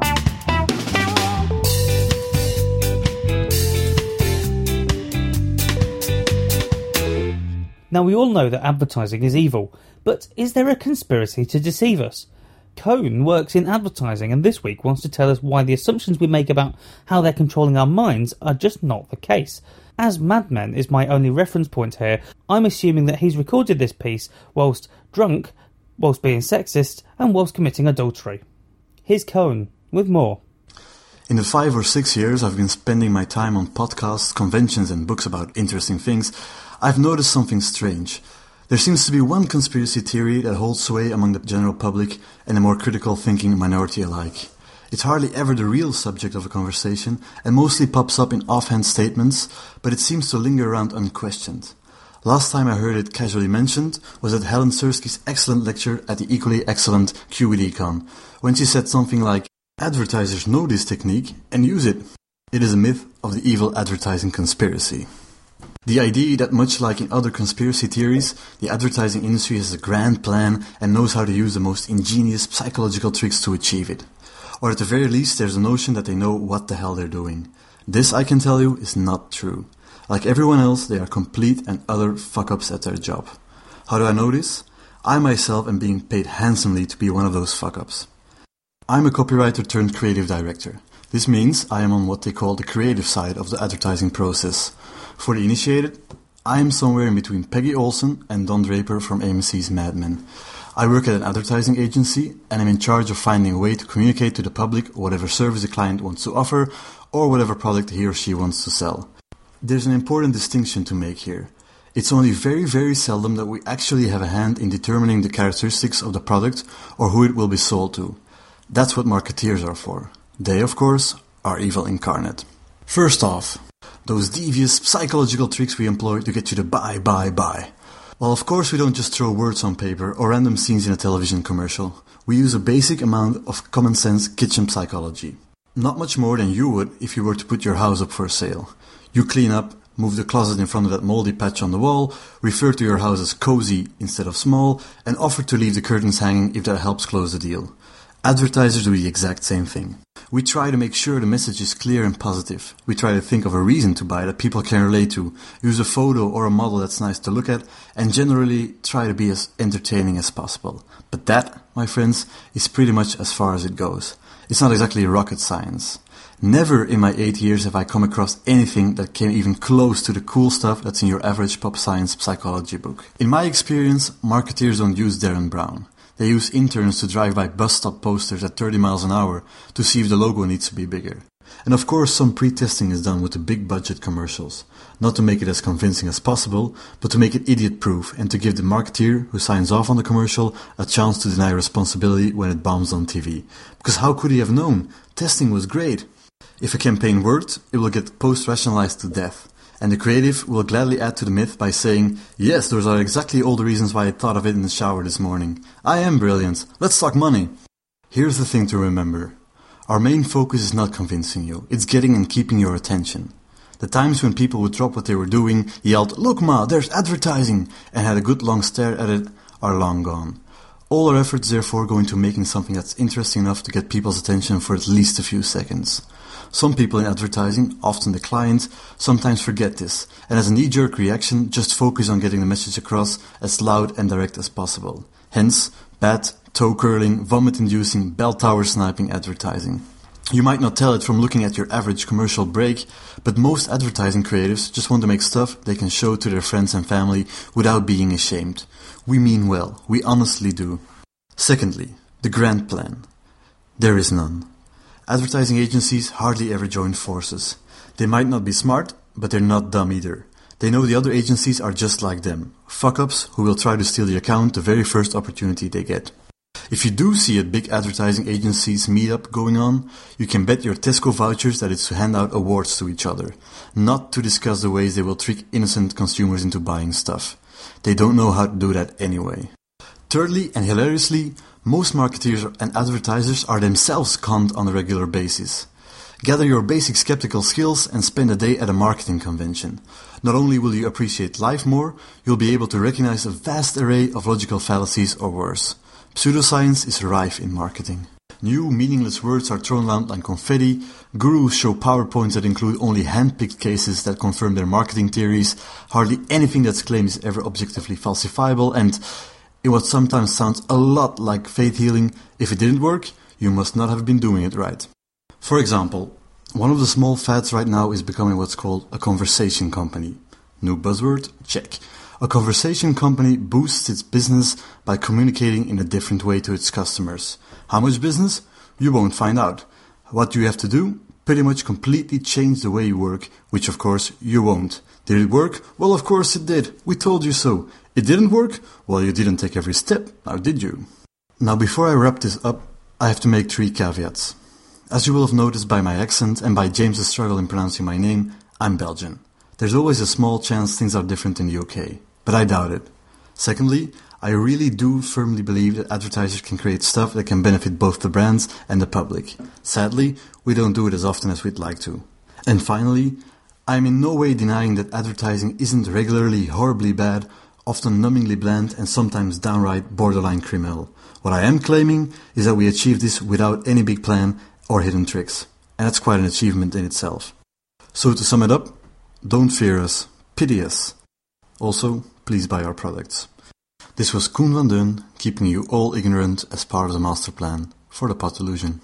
Now, we all know that advertising is evil, but is there a conspiracy to deceive us? Cohn works in advertising, and this week wants to tell us why the assumptions we make about how they're controlling our minds are just not the case. As Mad Men is my only reference point here, I'm assuming that he's recorded this piece whilst drunk, whilst being sexist, and whilst committing adultery. Here's Cohn with more. In the 5 or 6 years I've been spending my time on podcasts, conventions and books about interesting things, I've noticed something strange. There seems to be one conspiracy theory that holds sway among the general public and a more critical thinking minority alike. It's hardly ever the real subject of a conversation and mostly pops up in offhand statements, but it seems to linger around unquestioned. Last time I heard it casually mentioned was at Helen Sirski's excellent lecture at the equally excellent QEDCon, when she said something like, "Advertisers know this technique and use it." It is a myth of the evil advertising conspiracy. The idea that much like in other conspiracy theories, the advertising industry has a grand plan and knows how to use the most ingenious psychological tricks to achieve it. Or at the very least there's a notion that they know what the hell they're doing. This, I can tell you, is not true. Like everyone else, they are complete and utter fuck-ups at their job. How do I know this? I myself am being paid handsomely to be one of those fuck-ups. I'm a copywriter turned creative director. This means I am on what they call the creative side of the advertising process. For the initiated, I am somewhere in between Peggy Olson and Don Draper from AMC's Mad Men. I work at an advertising agency and I'm in charge of finding a way to communicate to the public whatever service a client wants to offer or whatever product he or she wants to sell. There's an important distinction to make here. It's only very, very seldom that we actually have a hand in determining the characteristics of the product or who it will be sold to. That's what marketeers are for. They, of course, are evil incarnate. First off, those devious psychological tricks we employ to get you to buy. Well, of course we don't just throw words on paper or random scenes in a television commercial. We use a basic amount of common sense kitchen psychology. Not much more than you would if you were to put your house up for sale. You clean up, move the closet in front of that moldy patch on the wall, refer to your house as cozy instead of small, and offer to leave the curtains hanging if that helps close the deal. Advertisers do the exact same thing. We try to make sure the message is clear and positive. We try to think of a reason to buy that people can relate to, use a photo or a model that's nice to look at, and generally try to be as entertaining as possible. But that, my friends, is pretty much as far as it goes. It's not exactly rocket science. Never in my 8 years have I come across anything that came even close to the cool stuff that's in your average pop science psychology book. In my experience, marketeers don't use Darren Brown. They use interns to drive by bus stop posters at 30 miles an hour to see if the logo needs to be bigger. And of course some pre-testing is done with the big budget commercials. Not to make it as convincing as possible, but to make it idiot-proof and to give the marketeer who signs off on the commercial a chance to deny responsibility when it bombs on TV. Because how could he have known? Testing was great. If a campaign worked, it will get post-rationalized to death. And the creative will gladly add to the myth by saying, yes, those are exactly all the reasons why I thought of it in the shower this morning. I am brilliant. Let's talk money. Here's the thing to remember. Our main focus is not convincing you. It's getting and keeping your attention. The times when people would drop what they were doing, yelled, "Look ma, there's advertising," and had a good long stare at it are long gone. All our efforts therefore go into making something that's interesting enough to get people's attention for at least a few seconds. Some people in advertising, often the client, sometimes forget this, and as a knee-jerk reaction just focus on getting the message across as loud and direct as possible. Hence, bad, toe-curling, vomit-inducing, bell tower sniping advertising. You might not tell it from looking at your average commercial break, but most advertising creatives just want to make stuff they can show to their friends and family without being ashamed. We mean well, we honestly do. Secondly, the grand plan. There is none. Advertising agencies hardly ever join forces. They might not be smart, but they're not dumb either. They know the other agencies are just like them, fuck-ups who will try to steal the account the very first opportunity they get. If you do see a big advertising agencies meetup going on, you can bet your Tesco vouchers that it's to hand out awards to each other, not to discuss the ways they will trick innocent consumers into buying stuff. They don't know how to do that anyway. Thirdly, and hilariously, most marketeers and advertisers are themselves conned on a regular basis. Gather your basic skeptical skills and spend a day at a marketing convention. Not only will you appreciate life more, you'll be able to recognize a vast array of logical fallacies or worse. Pseudoscience is rife in marketing. New, meaningless words are thrown around like confetti, gurus show PowerPoints that include only hand-picked cases that confirm their marketing theories, hardly anything that's claimed is ever objectively falsifiable, and in what sometimes sounds a lot like faith healing, if it didn't work, you must not have been doing it right. For example, one of the small fads right now is becoming what's called a conversation company. New buzzword? Check. A conversation company boosts its business by communicating in a different way to its customers. How much business? You won't find out. What do you have to do? Pretty much completely change the way you work, which of course you won't. Did it work? Well, of course it did. We told you so. It didn't work? Well, you didn't take every step, now did you? Now, before I wrap this up, I have to make 3 caveats. As you will have noticed by my accent and by James's struggle in pronouncing my name, I'm Belgian. There's always a small chance things are different in the UK, but I doubt it. Secondly, I really do firmly believe that advertisers can create stuff that can benefit both the brands and the public. Sadly, we don't do it as often as we'd like to. And finally, I'm in no way denying that advertising isn't regularly horribly bad, often numbingly bland and sometimes downright borderline criminal. What I am claiming is that we achieve this without any big plan or hidden tricks. And that's quite an achievement in itself. So to sum it up, don't fear us, pity us. Also, please buy our products. This was Koen van Deun, keeping you all ignorant as part of the master plan for the Pod Delusion.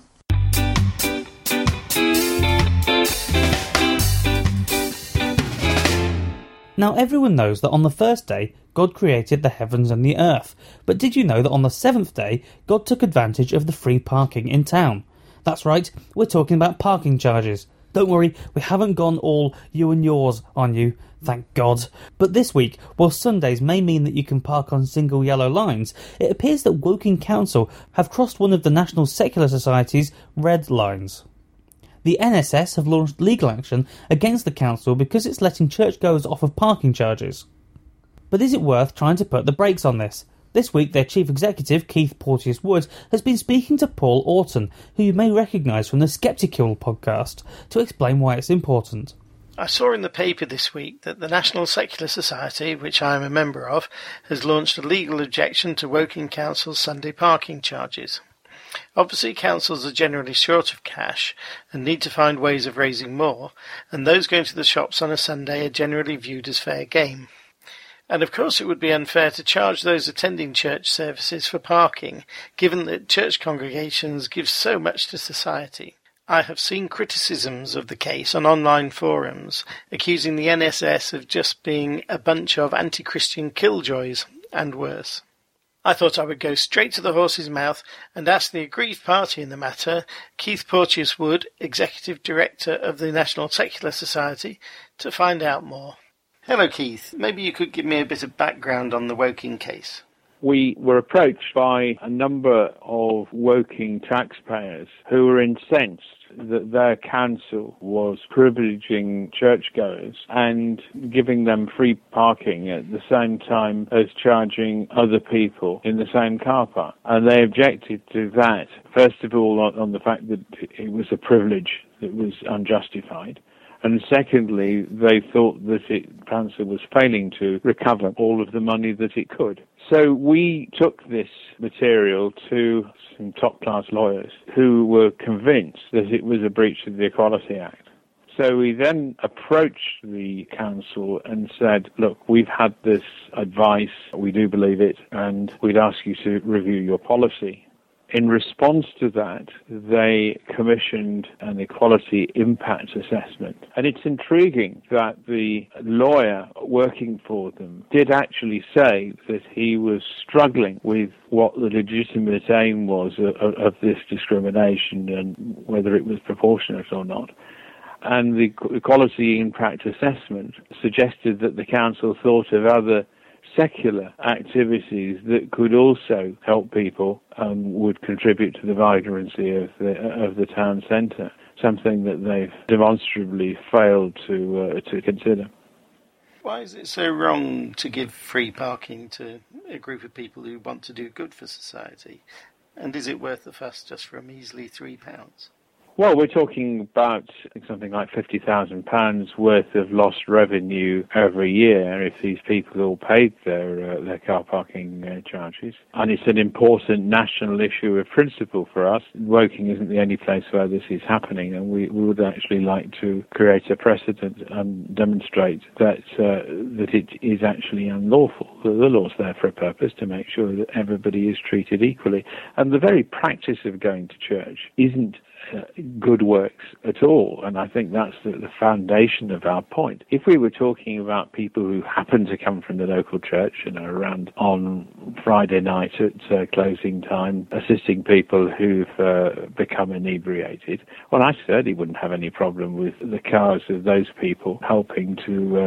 Now everyone knows that on the first day, God created the heavens and the earth. But did you know that on the 7th day, God took advantage of the free parking in town? That's right, we're talking about parking charges. Don't worry, we haven't gone all you and yours on you, thank God. But this week, while Sundays may mean that you can park on single yellow lines, it appears that Woking Council have crossed one of the National Secular Society's red lines. The NSS have launched legal action against the council because it's letting churchgoers off of parking charges. But is it worth trying to put the brakes on this? This week, their chief executive, Keith Porteous-Wood, has been speaking to Paul Orton, who you may recognise from the Skeptical podcast, to explain why it's important. I saw in the paper this week that the National Secular Society, which I am a member of, has launched a legal objection to Woking Council's Sunday parking charges. Obviously, councils are generally short of cash and need to find ways of raising more, and those going to the shops on a Sunday are generally viewed as fair game. And of course it would be unfair to charge those attending church services for parking, given that church congregations give so much to society. I have seen criticisms of the case on online forums, accusing the NSS of just being a bunch of anti-Christian killjoys, and worse. I thought I would go straight to the horse's mouth and ask the aggrieved party in the matter, Keith Porteous-Wood, Executive Director of the National Secular Society, to find out more. Hello, Keith. Maybe you could give me a bit of background on the Woking case. We were approached by a number of Woking taxpayers who were incensed that their council was privileging churchgoers and giving them free parking at the same time as charging other people in the same car park. And they objected to that, first of all, on the fact that it was a privilege that was unjustified. And secondly, they thought that council was failing to recover all of the money that it could. So we took this material to some top-class lawyers who were convinced that it was a breach of the Equality Act. So we then approached the council and said, look, we've had this advice, we do believe it, and we'd ask you to review your policy. In response to that, they commissioned an equality impact assessment. And it's intriguing that the lawyer working for them did actually say that he was struggling with what the legitimate aim was of this discrimination and whether it was proportionate or not. And the equality impact assessment suggested that the council thought of other secular activities that could also help people, would contribute to the vibrancy of the town centre, something that they've demonstrably failed to consider. Why is it so wrong to give free parking to a group of people who want to do good for society? And is it worth the fuss just for a measly £3? Well, we're talking about something like £50,000 worth of lost revenue every year if these people all paid their car parking charges. And it's an important national issue of principle for us. Woking isn't the only place where this is happening, and we would actually like to create a precedent and demonstrate that it is actually unlawful. The law's there for a purpose, to make sure that everybody is treated equally. And the very practice of going to church isn't good works at all, and I think that's the foundation of our point. If we were talking about people who happen to come from the local church and are around on Friday night at closing time, assisting people who've become inebriated, well, I certainly wouldn't have any problem with the cars of those people helping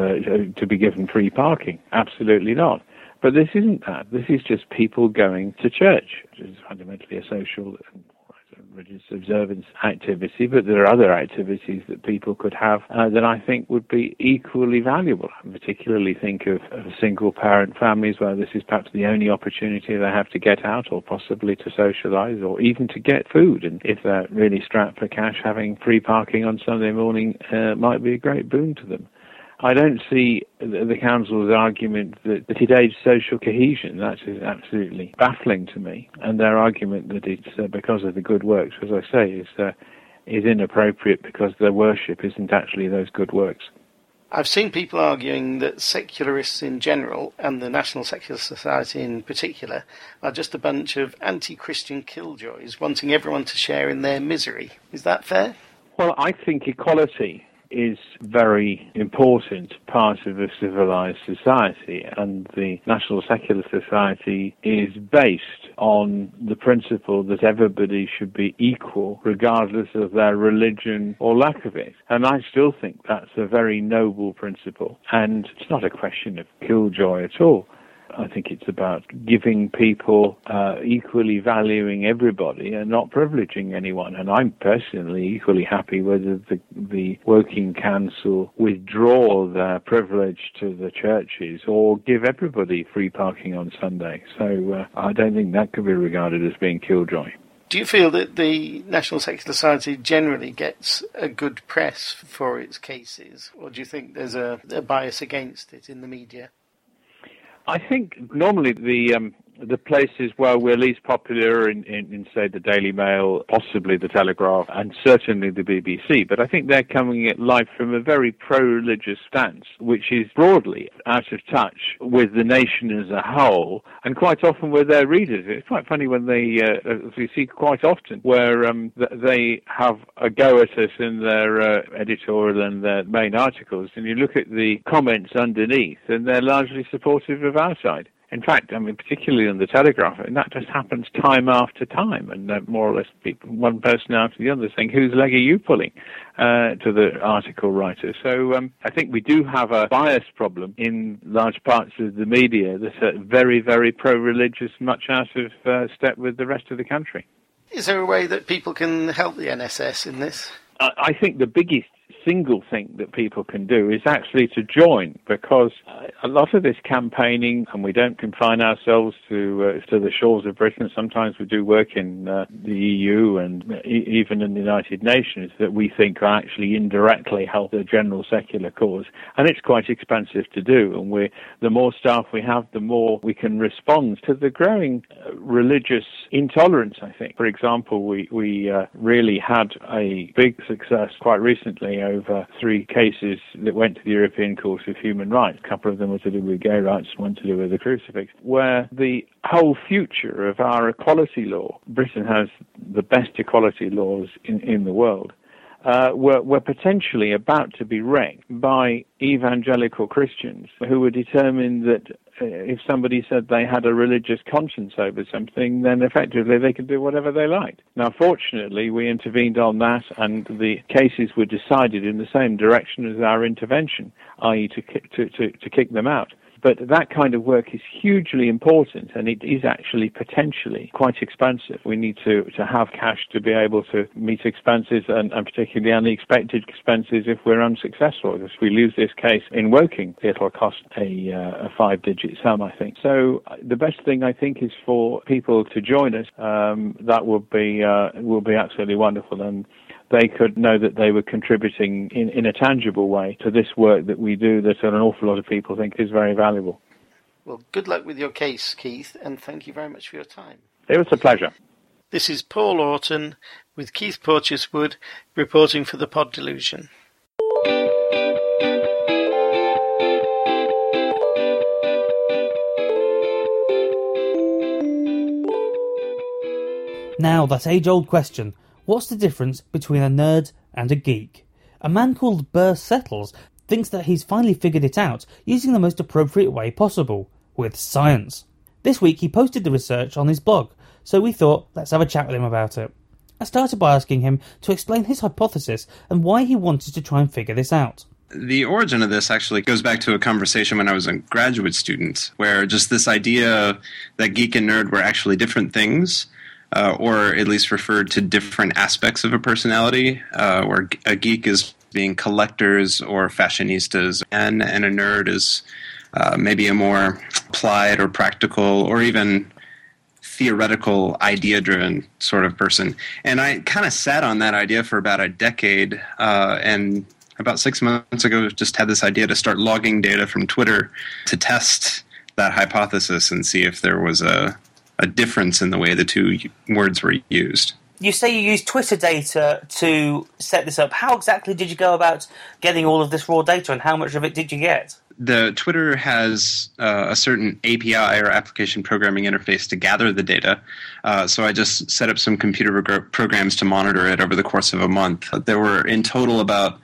to be given free parking. Absolutely not. But this isn't that. This is just people going to church, which is fundamentally a social and religious observance activity, but there are other activities that people could have that I think would be equally valuable. I particularly think of single-parent families where this is perhaps the only opportunity they have to get out or possibly to socialise or even to get food. And if they're really strapped for cash, having free parking on Sunday morning might be a great boon to them. I don't see the council's argument that it aids social cohesion. That is absolutely baffling to me. And their argument that it's because of the good works, as I say, is inappropriate because their worship isn't actually those good works. I've seen people arguing that secularists in general, and the National Secular Society in particular, are just a bunch of anti-Christian killjoys wanting everyone to share in their misery. Is that fair? Well, I think equality is very important part of a civilized society, and the National Secular Society is based on the principle that everybody should be equal regardless of their religion or lack of it. And I still think that's a very noble principle, and it's not a question of killjoy at all. I think it's about giving people equally valuing everybody and not privileging anyone. And I'm personally equally happy whether the Woking Council withdraw their privilege to the churches or give everybody free parking on Sunday. So I don't think that could be regarded as being killjoy. Do you feel that the National Secular Society generally gets a good press for its cases, or do you think there's a bias against it in the media? I think normally the places where we're least popular in say, the Daily Mail, possibly the Telegraph, and certainly the BBC, but I think they're coming at life from a very pro-religious stance, which is broadly out of touch with the nation as a whole, and quite often with their readers. It's quite funny when we see quite often where they have a go at us in their editorial and their main articles, and you look at the comments underneath, and they're largely supportive of our side. In fact, I mean, particularly on the Telegraph, and that just happens time after time, and more or less one person after the other saying, whose leg are you pulling, to the article writer. So I think we do have a bias problem in large parts of the media that are very, very pro-religious, much out of step with the rest of the country. Is there a way that people can help the NSS in this? I think the biggest single thing that people can do is actually to join, because a lot of this campaigning, and we don't confine ourselves to the shores of Britain. Sometimes we do work in the EU and even in the United Nations that we think are actually indirectly help the general secular cause, and it's quite expensive to do. And the more staff we have, the more we can respond to the growing religious intolerance, I think. For example, we really had a big success quite recently over 3 cases that went to the European Court of Human Rights. A couple of them were to do with gay rights, one to do with the crucifix, where the whole future of our equality law, Britain has the best equality laws in the world, were potentially about to be wrecked by evangelical Christians who were determined that if somebody said they had a religious conscience over something, then effectively they could do whatever they liked. Now, fortunately, we intervened on that, and the cases were decided in the same direction as our intervention, i.e. to kick them out. But that kind of work is hugely important, and it is actually potentially quite expensive. We need to have cash to be able to meet expenses, and particularly unexpected expenses if we're unsuccessful. If we lose this case in Woking, it'll cost a 5-digit sum, I think. So the best thing, I think, is for people to join us. That will be absolutely wonderful, and they could know that they were contributing in a tangible way to this work that we do that an awful lot of people think is very valuable. Well, good luck with your case, Keith, and thank you very much for your time. It was a pleasure. This is Paul Orton with Keith Porteous-Wood reporting for the Pod Delusion. Now, that age-old question: what's the difference between a nerd and a geek? A man called Burr Settles thinks that he's finally figured it out using the most appropriate way possible, with science. This week he posted the research on his blog, so we thought let's have a chat with him about it. I started by asking him to explain his hypothesis and why he wanted to try and figure this out. The origin of this actually goes back to a conversation when I was a graduate student, where just this idea that geek and nerd were actually different things, or at least referred to different aspects of a personality, where a geek is being collectors or fashionistas, and a nerd is maybe a more applied or practical or even theoretical, idea-driven sort of person. And I kind of sat on that idea for about a decade, and about 6 months ago just had this idea to start logging data from Twitter to test that hypothesis and see if there was a difference in the way the two words were used. You say you used Twitter data to set this up. How exactly did you go about getting all of this raw data, and how much of it did you get? The Twitter has a certain API or application programming interface to gather the data. So I just set up some computer programs to monitor it over the course of a month. There were in total about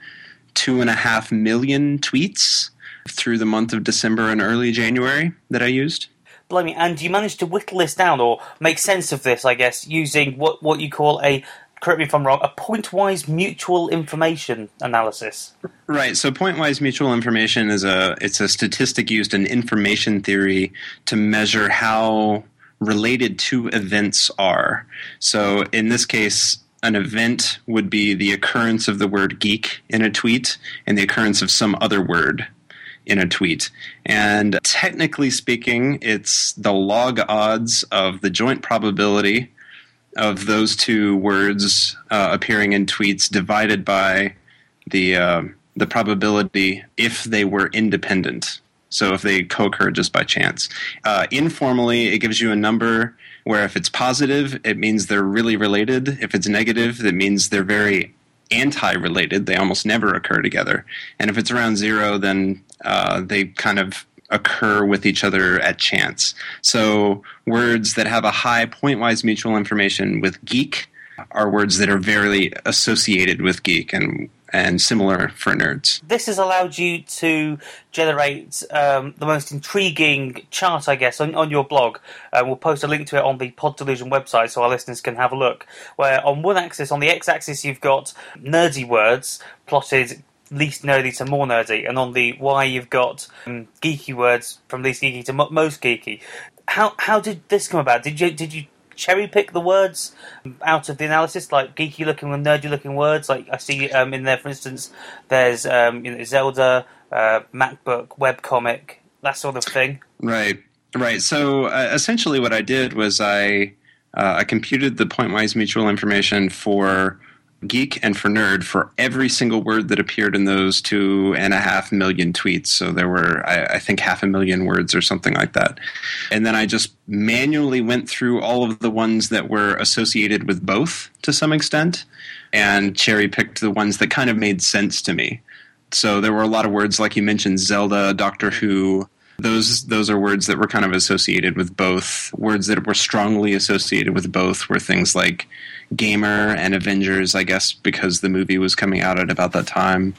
2.5 million tweets through the month of December and early January that I used. Blimey, and you managed to whittle this down, or make sense of this, I guess, using what you call correct me if I'm wrong, a point-wise mutual information analysis. Right, so point-wise mutual information is it's a statistic used in information theory to measure how related two events are. So in this case, an event would be the occurrence of the word geek in a tweet and the occurrence of some other word in a tweet. And technically speaking, it's the log odds of the joint probability of those two words appearing in tweets divided by the probability if they were independent. So if they co-occur just by chance. Informally, it gives you a number where if it's positive, it means they're really related. If it's negative, that means they're very anti-related. They almost never occur together. And if it's around 0, then they kind of occur with each other at chance. So words that have a high point-wise mutual information with geek are words that are very associated with geek and similar for nerds. This has allowed you to generate the most intriguing chart, I guess, on your blog. We'll post a link to it on the Pod Delusion website so our listeners can have a look. Where on one axis, on the x-axis, you've got nerdy words plotted least nerdy to more nerdy, and on the Y you've got geeky words from least geeky to most geeky. How did this come about? Did you cherry pick the words out of the analysis, like geeky looking and nerdy looking words? Like I see in there, for instance, there's Zelda, MacBook, webcomic, that sort of thing. Right. So essentially what I did was I computed the pointwise mutual information for geek and for nerd for every single word that appeared in those 2.5 million tweets. So there were, I think, 500,000 words or something like that. And then I just manually went through all of the ones that were associated with both to some extent and cherry-picked the ones that kind of made sense to me. So there were a lot of words, like you mentioned, Zelda, Doctor Who. Those are words that were kind of associated with both. Words that were strongly associated with both were things like gamer and Avengers, I guess, because the movie was coming out at about that time.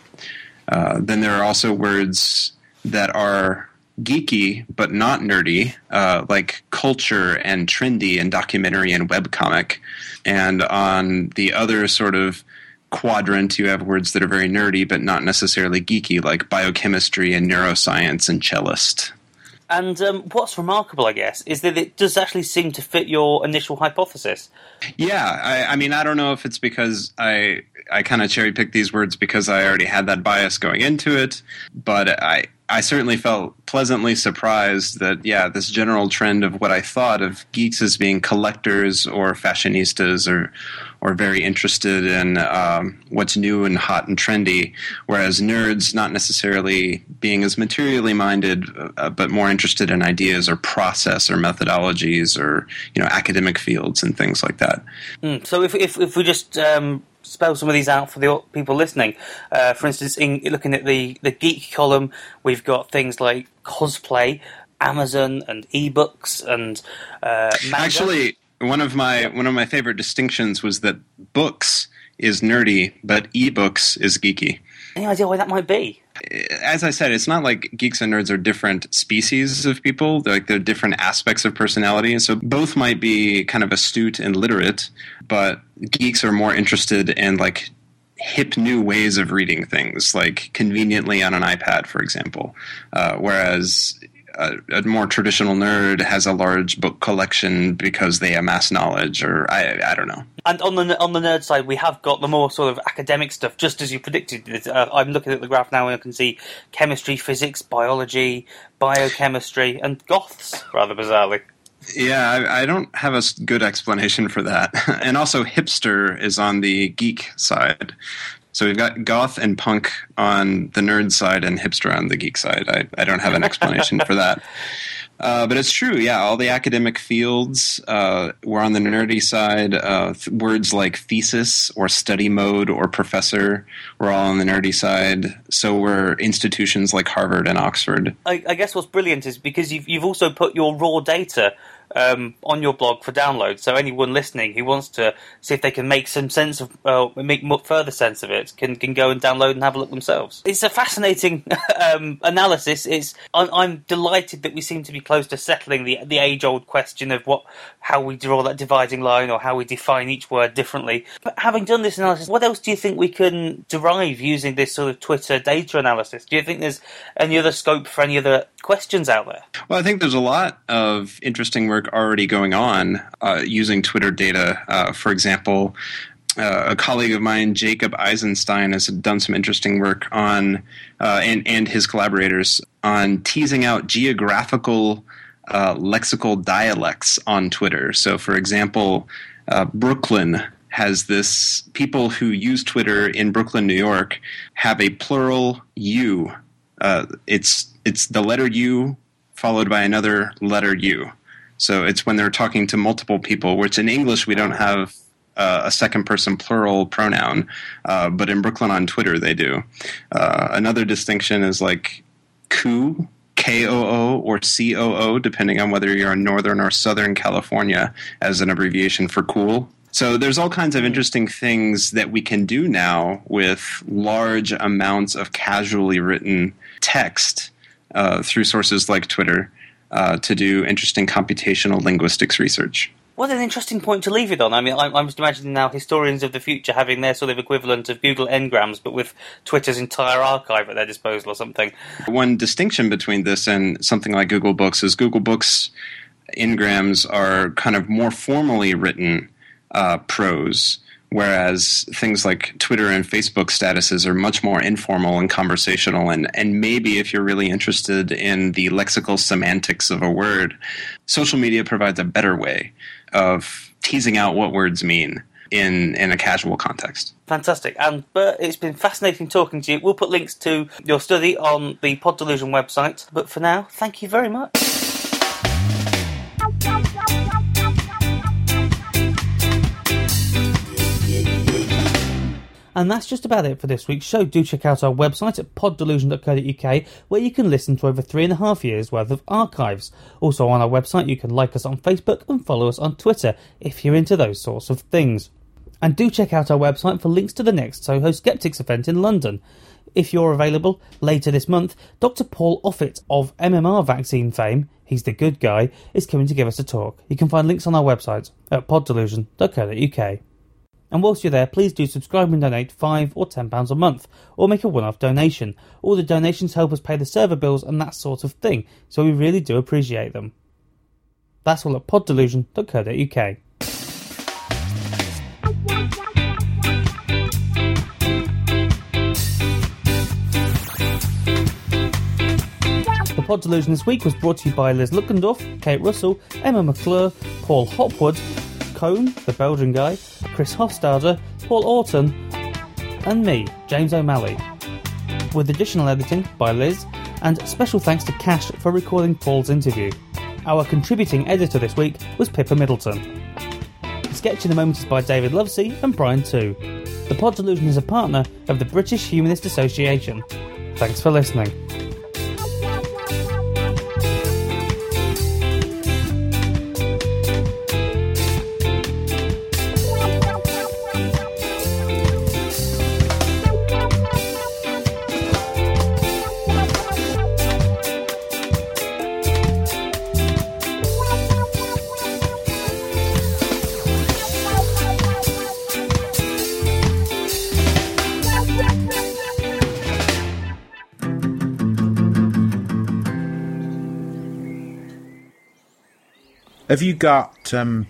Then there are also words that are geeky but not nerdy, like culture and trendy and documentary and webcomic. And on the other sort of quadrant, you have words that are very nerdy but not necessarily geeky, like biochemistry and neuroscience and cellist. And what's remarkable, I guess, is that it does actually seem to fit your initial hypothesis. Yeah, I mean, I don't know if it's because I kind of cherry-picked these words because I already had that bias going into it, but I certainly felt pleasantly surprised that, yeah, this general trend of what I thought of geeks as being collectors or fashionistas or very interested in what's new and hot and trendy, whereas nerds not necessarily being as materially minded, but more interested in ideas or process or methodologies or, academic fields and things like that. So if we just spell some of these out for the people listening, for instance, in looking at the geek column, we've got things like cosplay, Amazon, and ebooks, and manga. Actually, one of my favorite distinctions was that books is nerdy, but ebooks is geeky. Any idea why that might be? As I said, it's not like geeks and nerds are different species of people. They're different aspects of personality. So both might be kind of astute and literate, but geeks are more interested in like hip new ways of reading things, like conveniently on an iPad, for example. Whereas a more traditional nerd has a large book collection because they amass knowledge, or I don't know. And on the nerd side, we have got the more sort of academic stuff, just as you predicted. I'm looking at the graph now, and I can see chemistry, physics, biology, biochemistry, and goths, rather bizarrely. Yeah, I don't have a good explanation for that. And also, hipster is on the geek side. So we've got goth and punk on the nerd side and hipster on the geek side. I don't have an explanation for that. But it's true, yeah. All the academic fields were on the nerdy side. Words like thesis or study mode or professor were all on the nerdy side. So were institutions like Harvard and Oxford. I guess what's brilliant is because you've also put your raw data on your blog for download, so anyone listening who wants to see if they can make some sense of, make further sense of it, can go and download and have a look themselves. It's a fascinating analysis. I'm delighted that we seem to be close to settling the age-old question of how we draw that dividing line or how we define each word differently. But having done this analysis, what else do you think we can derive using this sort of Twitter data analysis? Do you think there's any other scope for any other questions out there? Well, I think there's a lot of interesting work already going on using Twitter data. For example, a colleague of mine, Jacob Eisenstein, has done some interesting work on, and his collaborators, on teasing out geographical lexical dialects on Twitter. So, for example, Brooklyn has this, people who use Twitter in Brooklyn, New York, have a plural U. It's the letter U followed by another letter U. So it's when they're talking to multiple people, which in English we don't have a second-person plural pronoun, but in Brooklyn on Twitter they do. Another distinction is like KOO, KOO, or COO, depending on whether you're in Northern or Southern California, as an abbreviation for cool. So there's all kinds of interesting things that we can do now with large amounts of casually written text through sources like Twitter to do interesting computational linguistics research. What an interesting point to leave it on. I mean, I'm just imagining now historians of the future having their sort of equivalent of Google Ngrams, but with Twitter's entire archive at their disposal or something. One distinction between this and something like Google Books is Google Books engrams are kind of more formally written prose, whereas things like Twitter and Facebook statuses are much more informal and conversational, and maybe if you're really interested in the lexical semantics of a word, social media provides a better way of teasing out what words mean in a casual context. Fantastic. And Bert, it's been fascinating talking to you. We'll put links to your study on the Pod Delusion website, but for now, thank you very much. And that's just about it for this week's show. Do check out our website at poddelusion.co.uk, where you can listen to over 3.5 years' worth of archives. Also on our website, you can like us on Facebook and follow us on Twitter if you're into those sorts of things. And do check out our website for links to the next Soho Skeptics event in London. If you're available later this month, Dr. Paul Offit of MMR vaccine fame, he's the good guy, is coming to give us a talk. You can find links on our website at poddelusion.co.uk. And whilst you're there, please do subscribe and donate £5 or £10 a month, or make a one-off donation. All the donations help us pay the server bills and that sort of thing, so we really do appreciate them. That's all at poddelusion.co.uk. The Pod Delusion this week was brought to you by Liz Luckendorf, Kate Russell, Emma McClure, Paul Hopwood, Cone, the Belgian guy, Chris Hofstadter, Paul Orton, and me, James O'Malley. With additional editing by Liz, and special thanks to Cash for recording Paul's interview. Our contributing editor this week was Pippa Middleton. The sketch in the moment is by David Lovesey and Brian too. The Pod Delusion is a partner of the British Humanist Association. Thanks for listening. Have you got,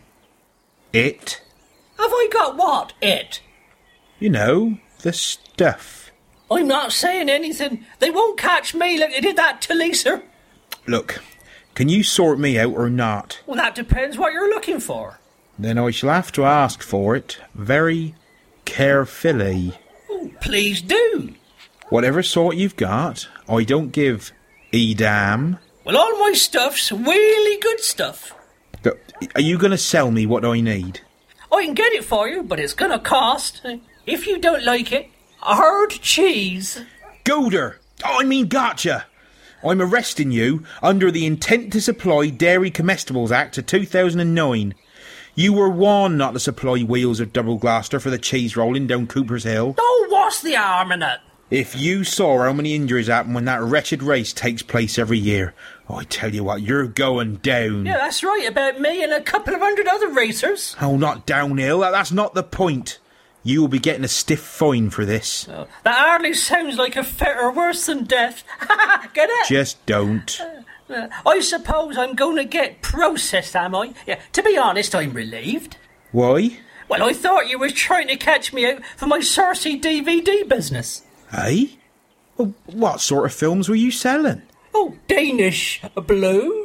it? Have I got what, it? You know, the stuff. I'm not saying anything. They won't catch me like they did that to Lisa. Look, can you sort me out or not? Well, that depends what you're looking for. Then I shall have to ask for it very carefully. Oh, please do. Whatever sort you've got, I don't give a damn. Well, all my stuff's really good stuff. Are you going to sell me what I need? I can get it for you, but it's going to cost. If you don't like it, hard cheese. Gooder! Gotcha! I'm arresting you under the Intent to Supply Dairy Comestibles Act of 2009. You were warned not to supply wheels of double Gloucester for the cheese rolling down Cooper's Hill. Oh, what's the harm in it? If you saw how many injuries happen when that wretched race takes place every year, I tell you what, you're going down. Yeah, that's right, about me and a couple of 100 other racers. Oh, not downhill, that's not the point. You will be getting a stiff fine for this. Oh, that hardly sounds like a fetter worse than death. Get it? Just don't. I suppose I'm going to get processed, am I? Yeah, to be honest, I'm relieved. Why? Well, I thought you were trying to catch me out for my Cersei DVD business. Eh? Well, what sort of films were you selling? Oh, Danish Blue.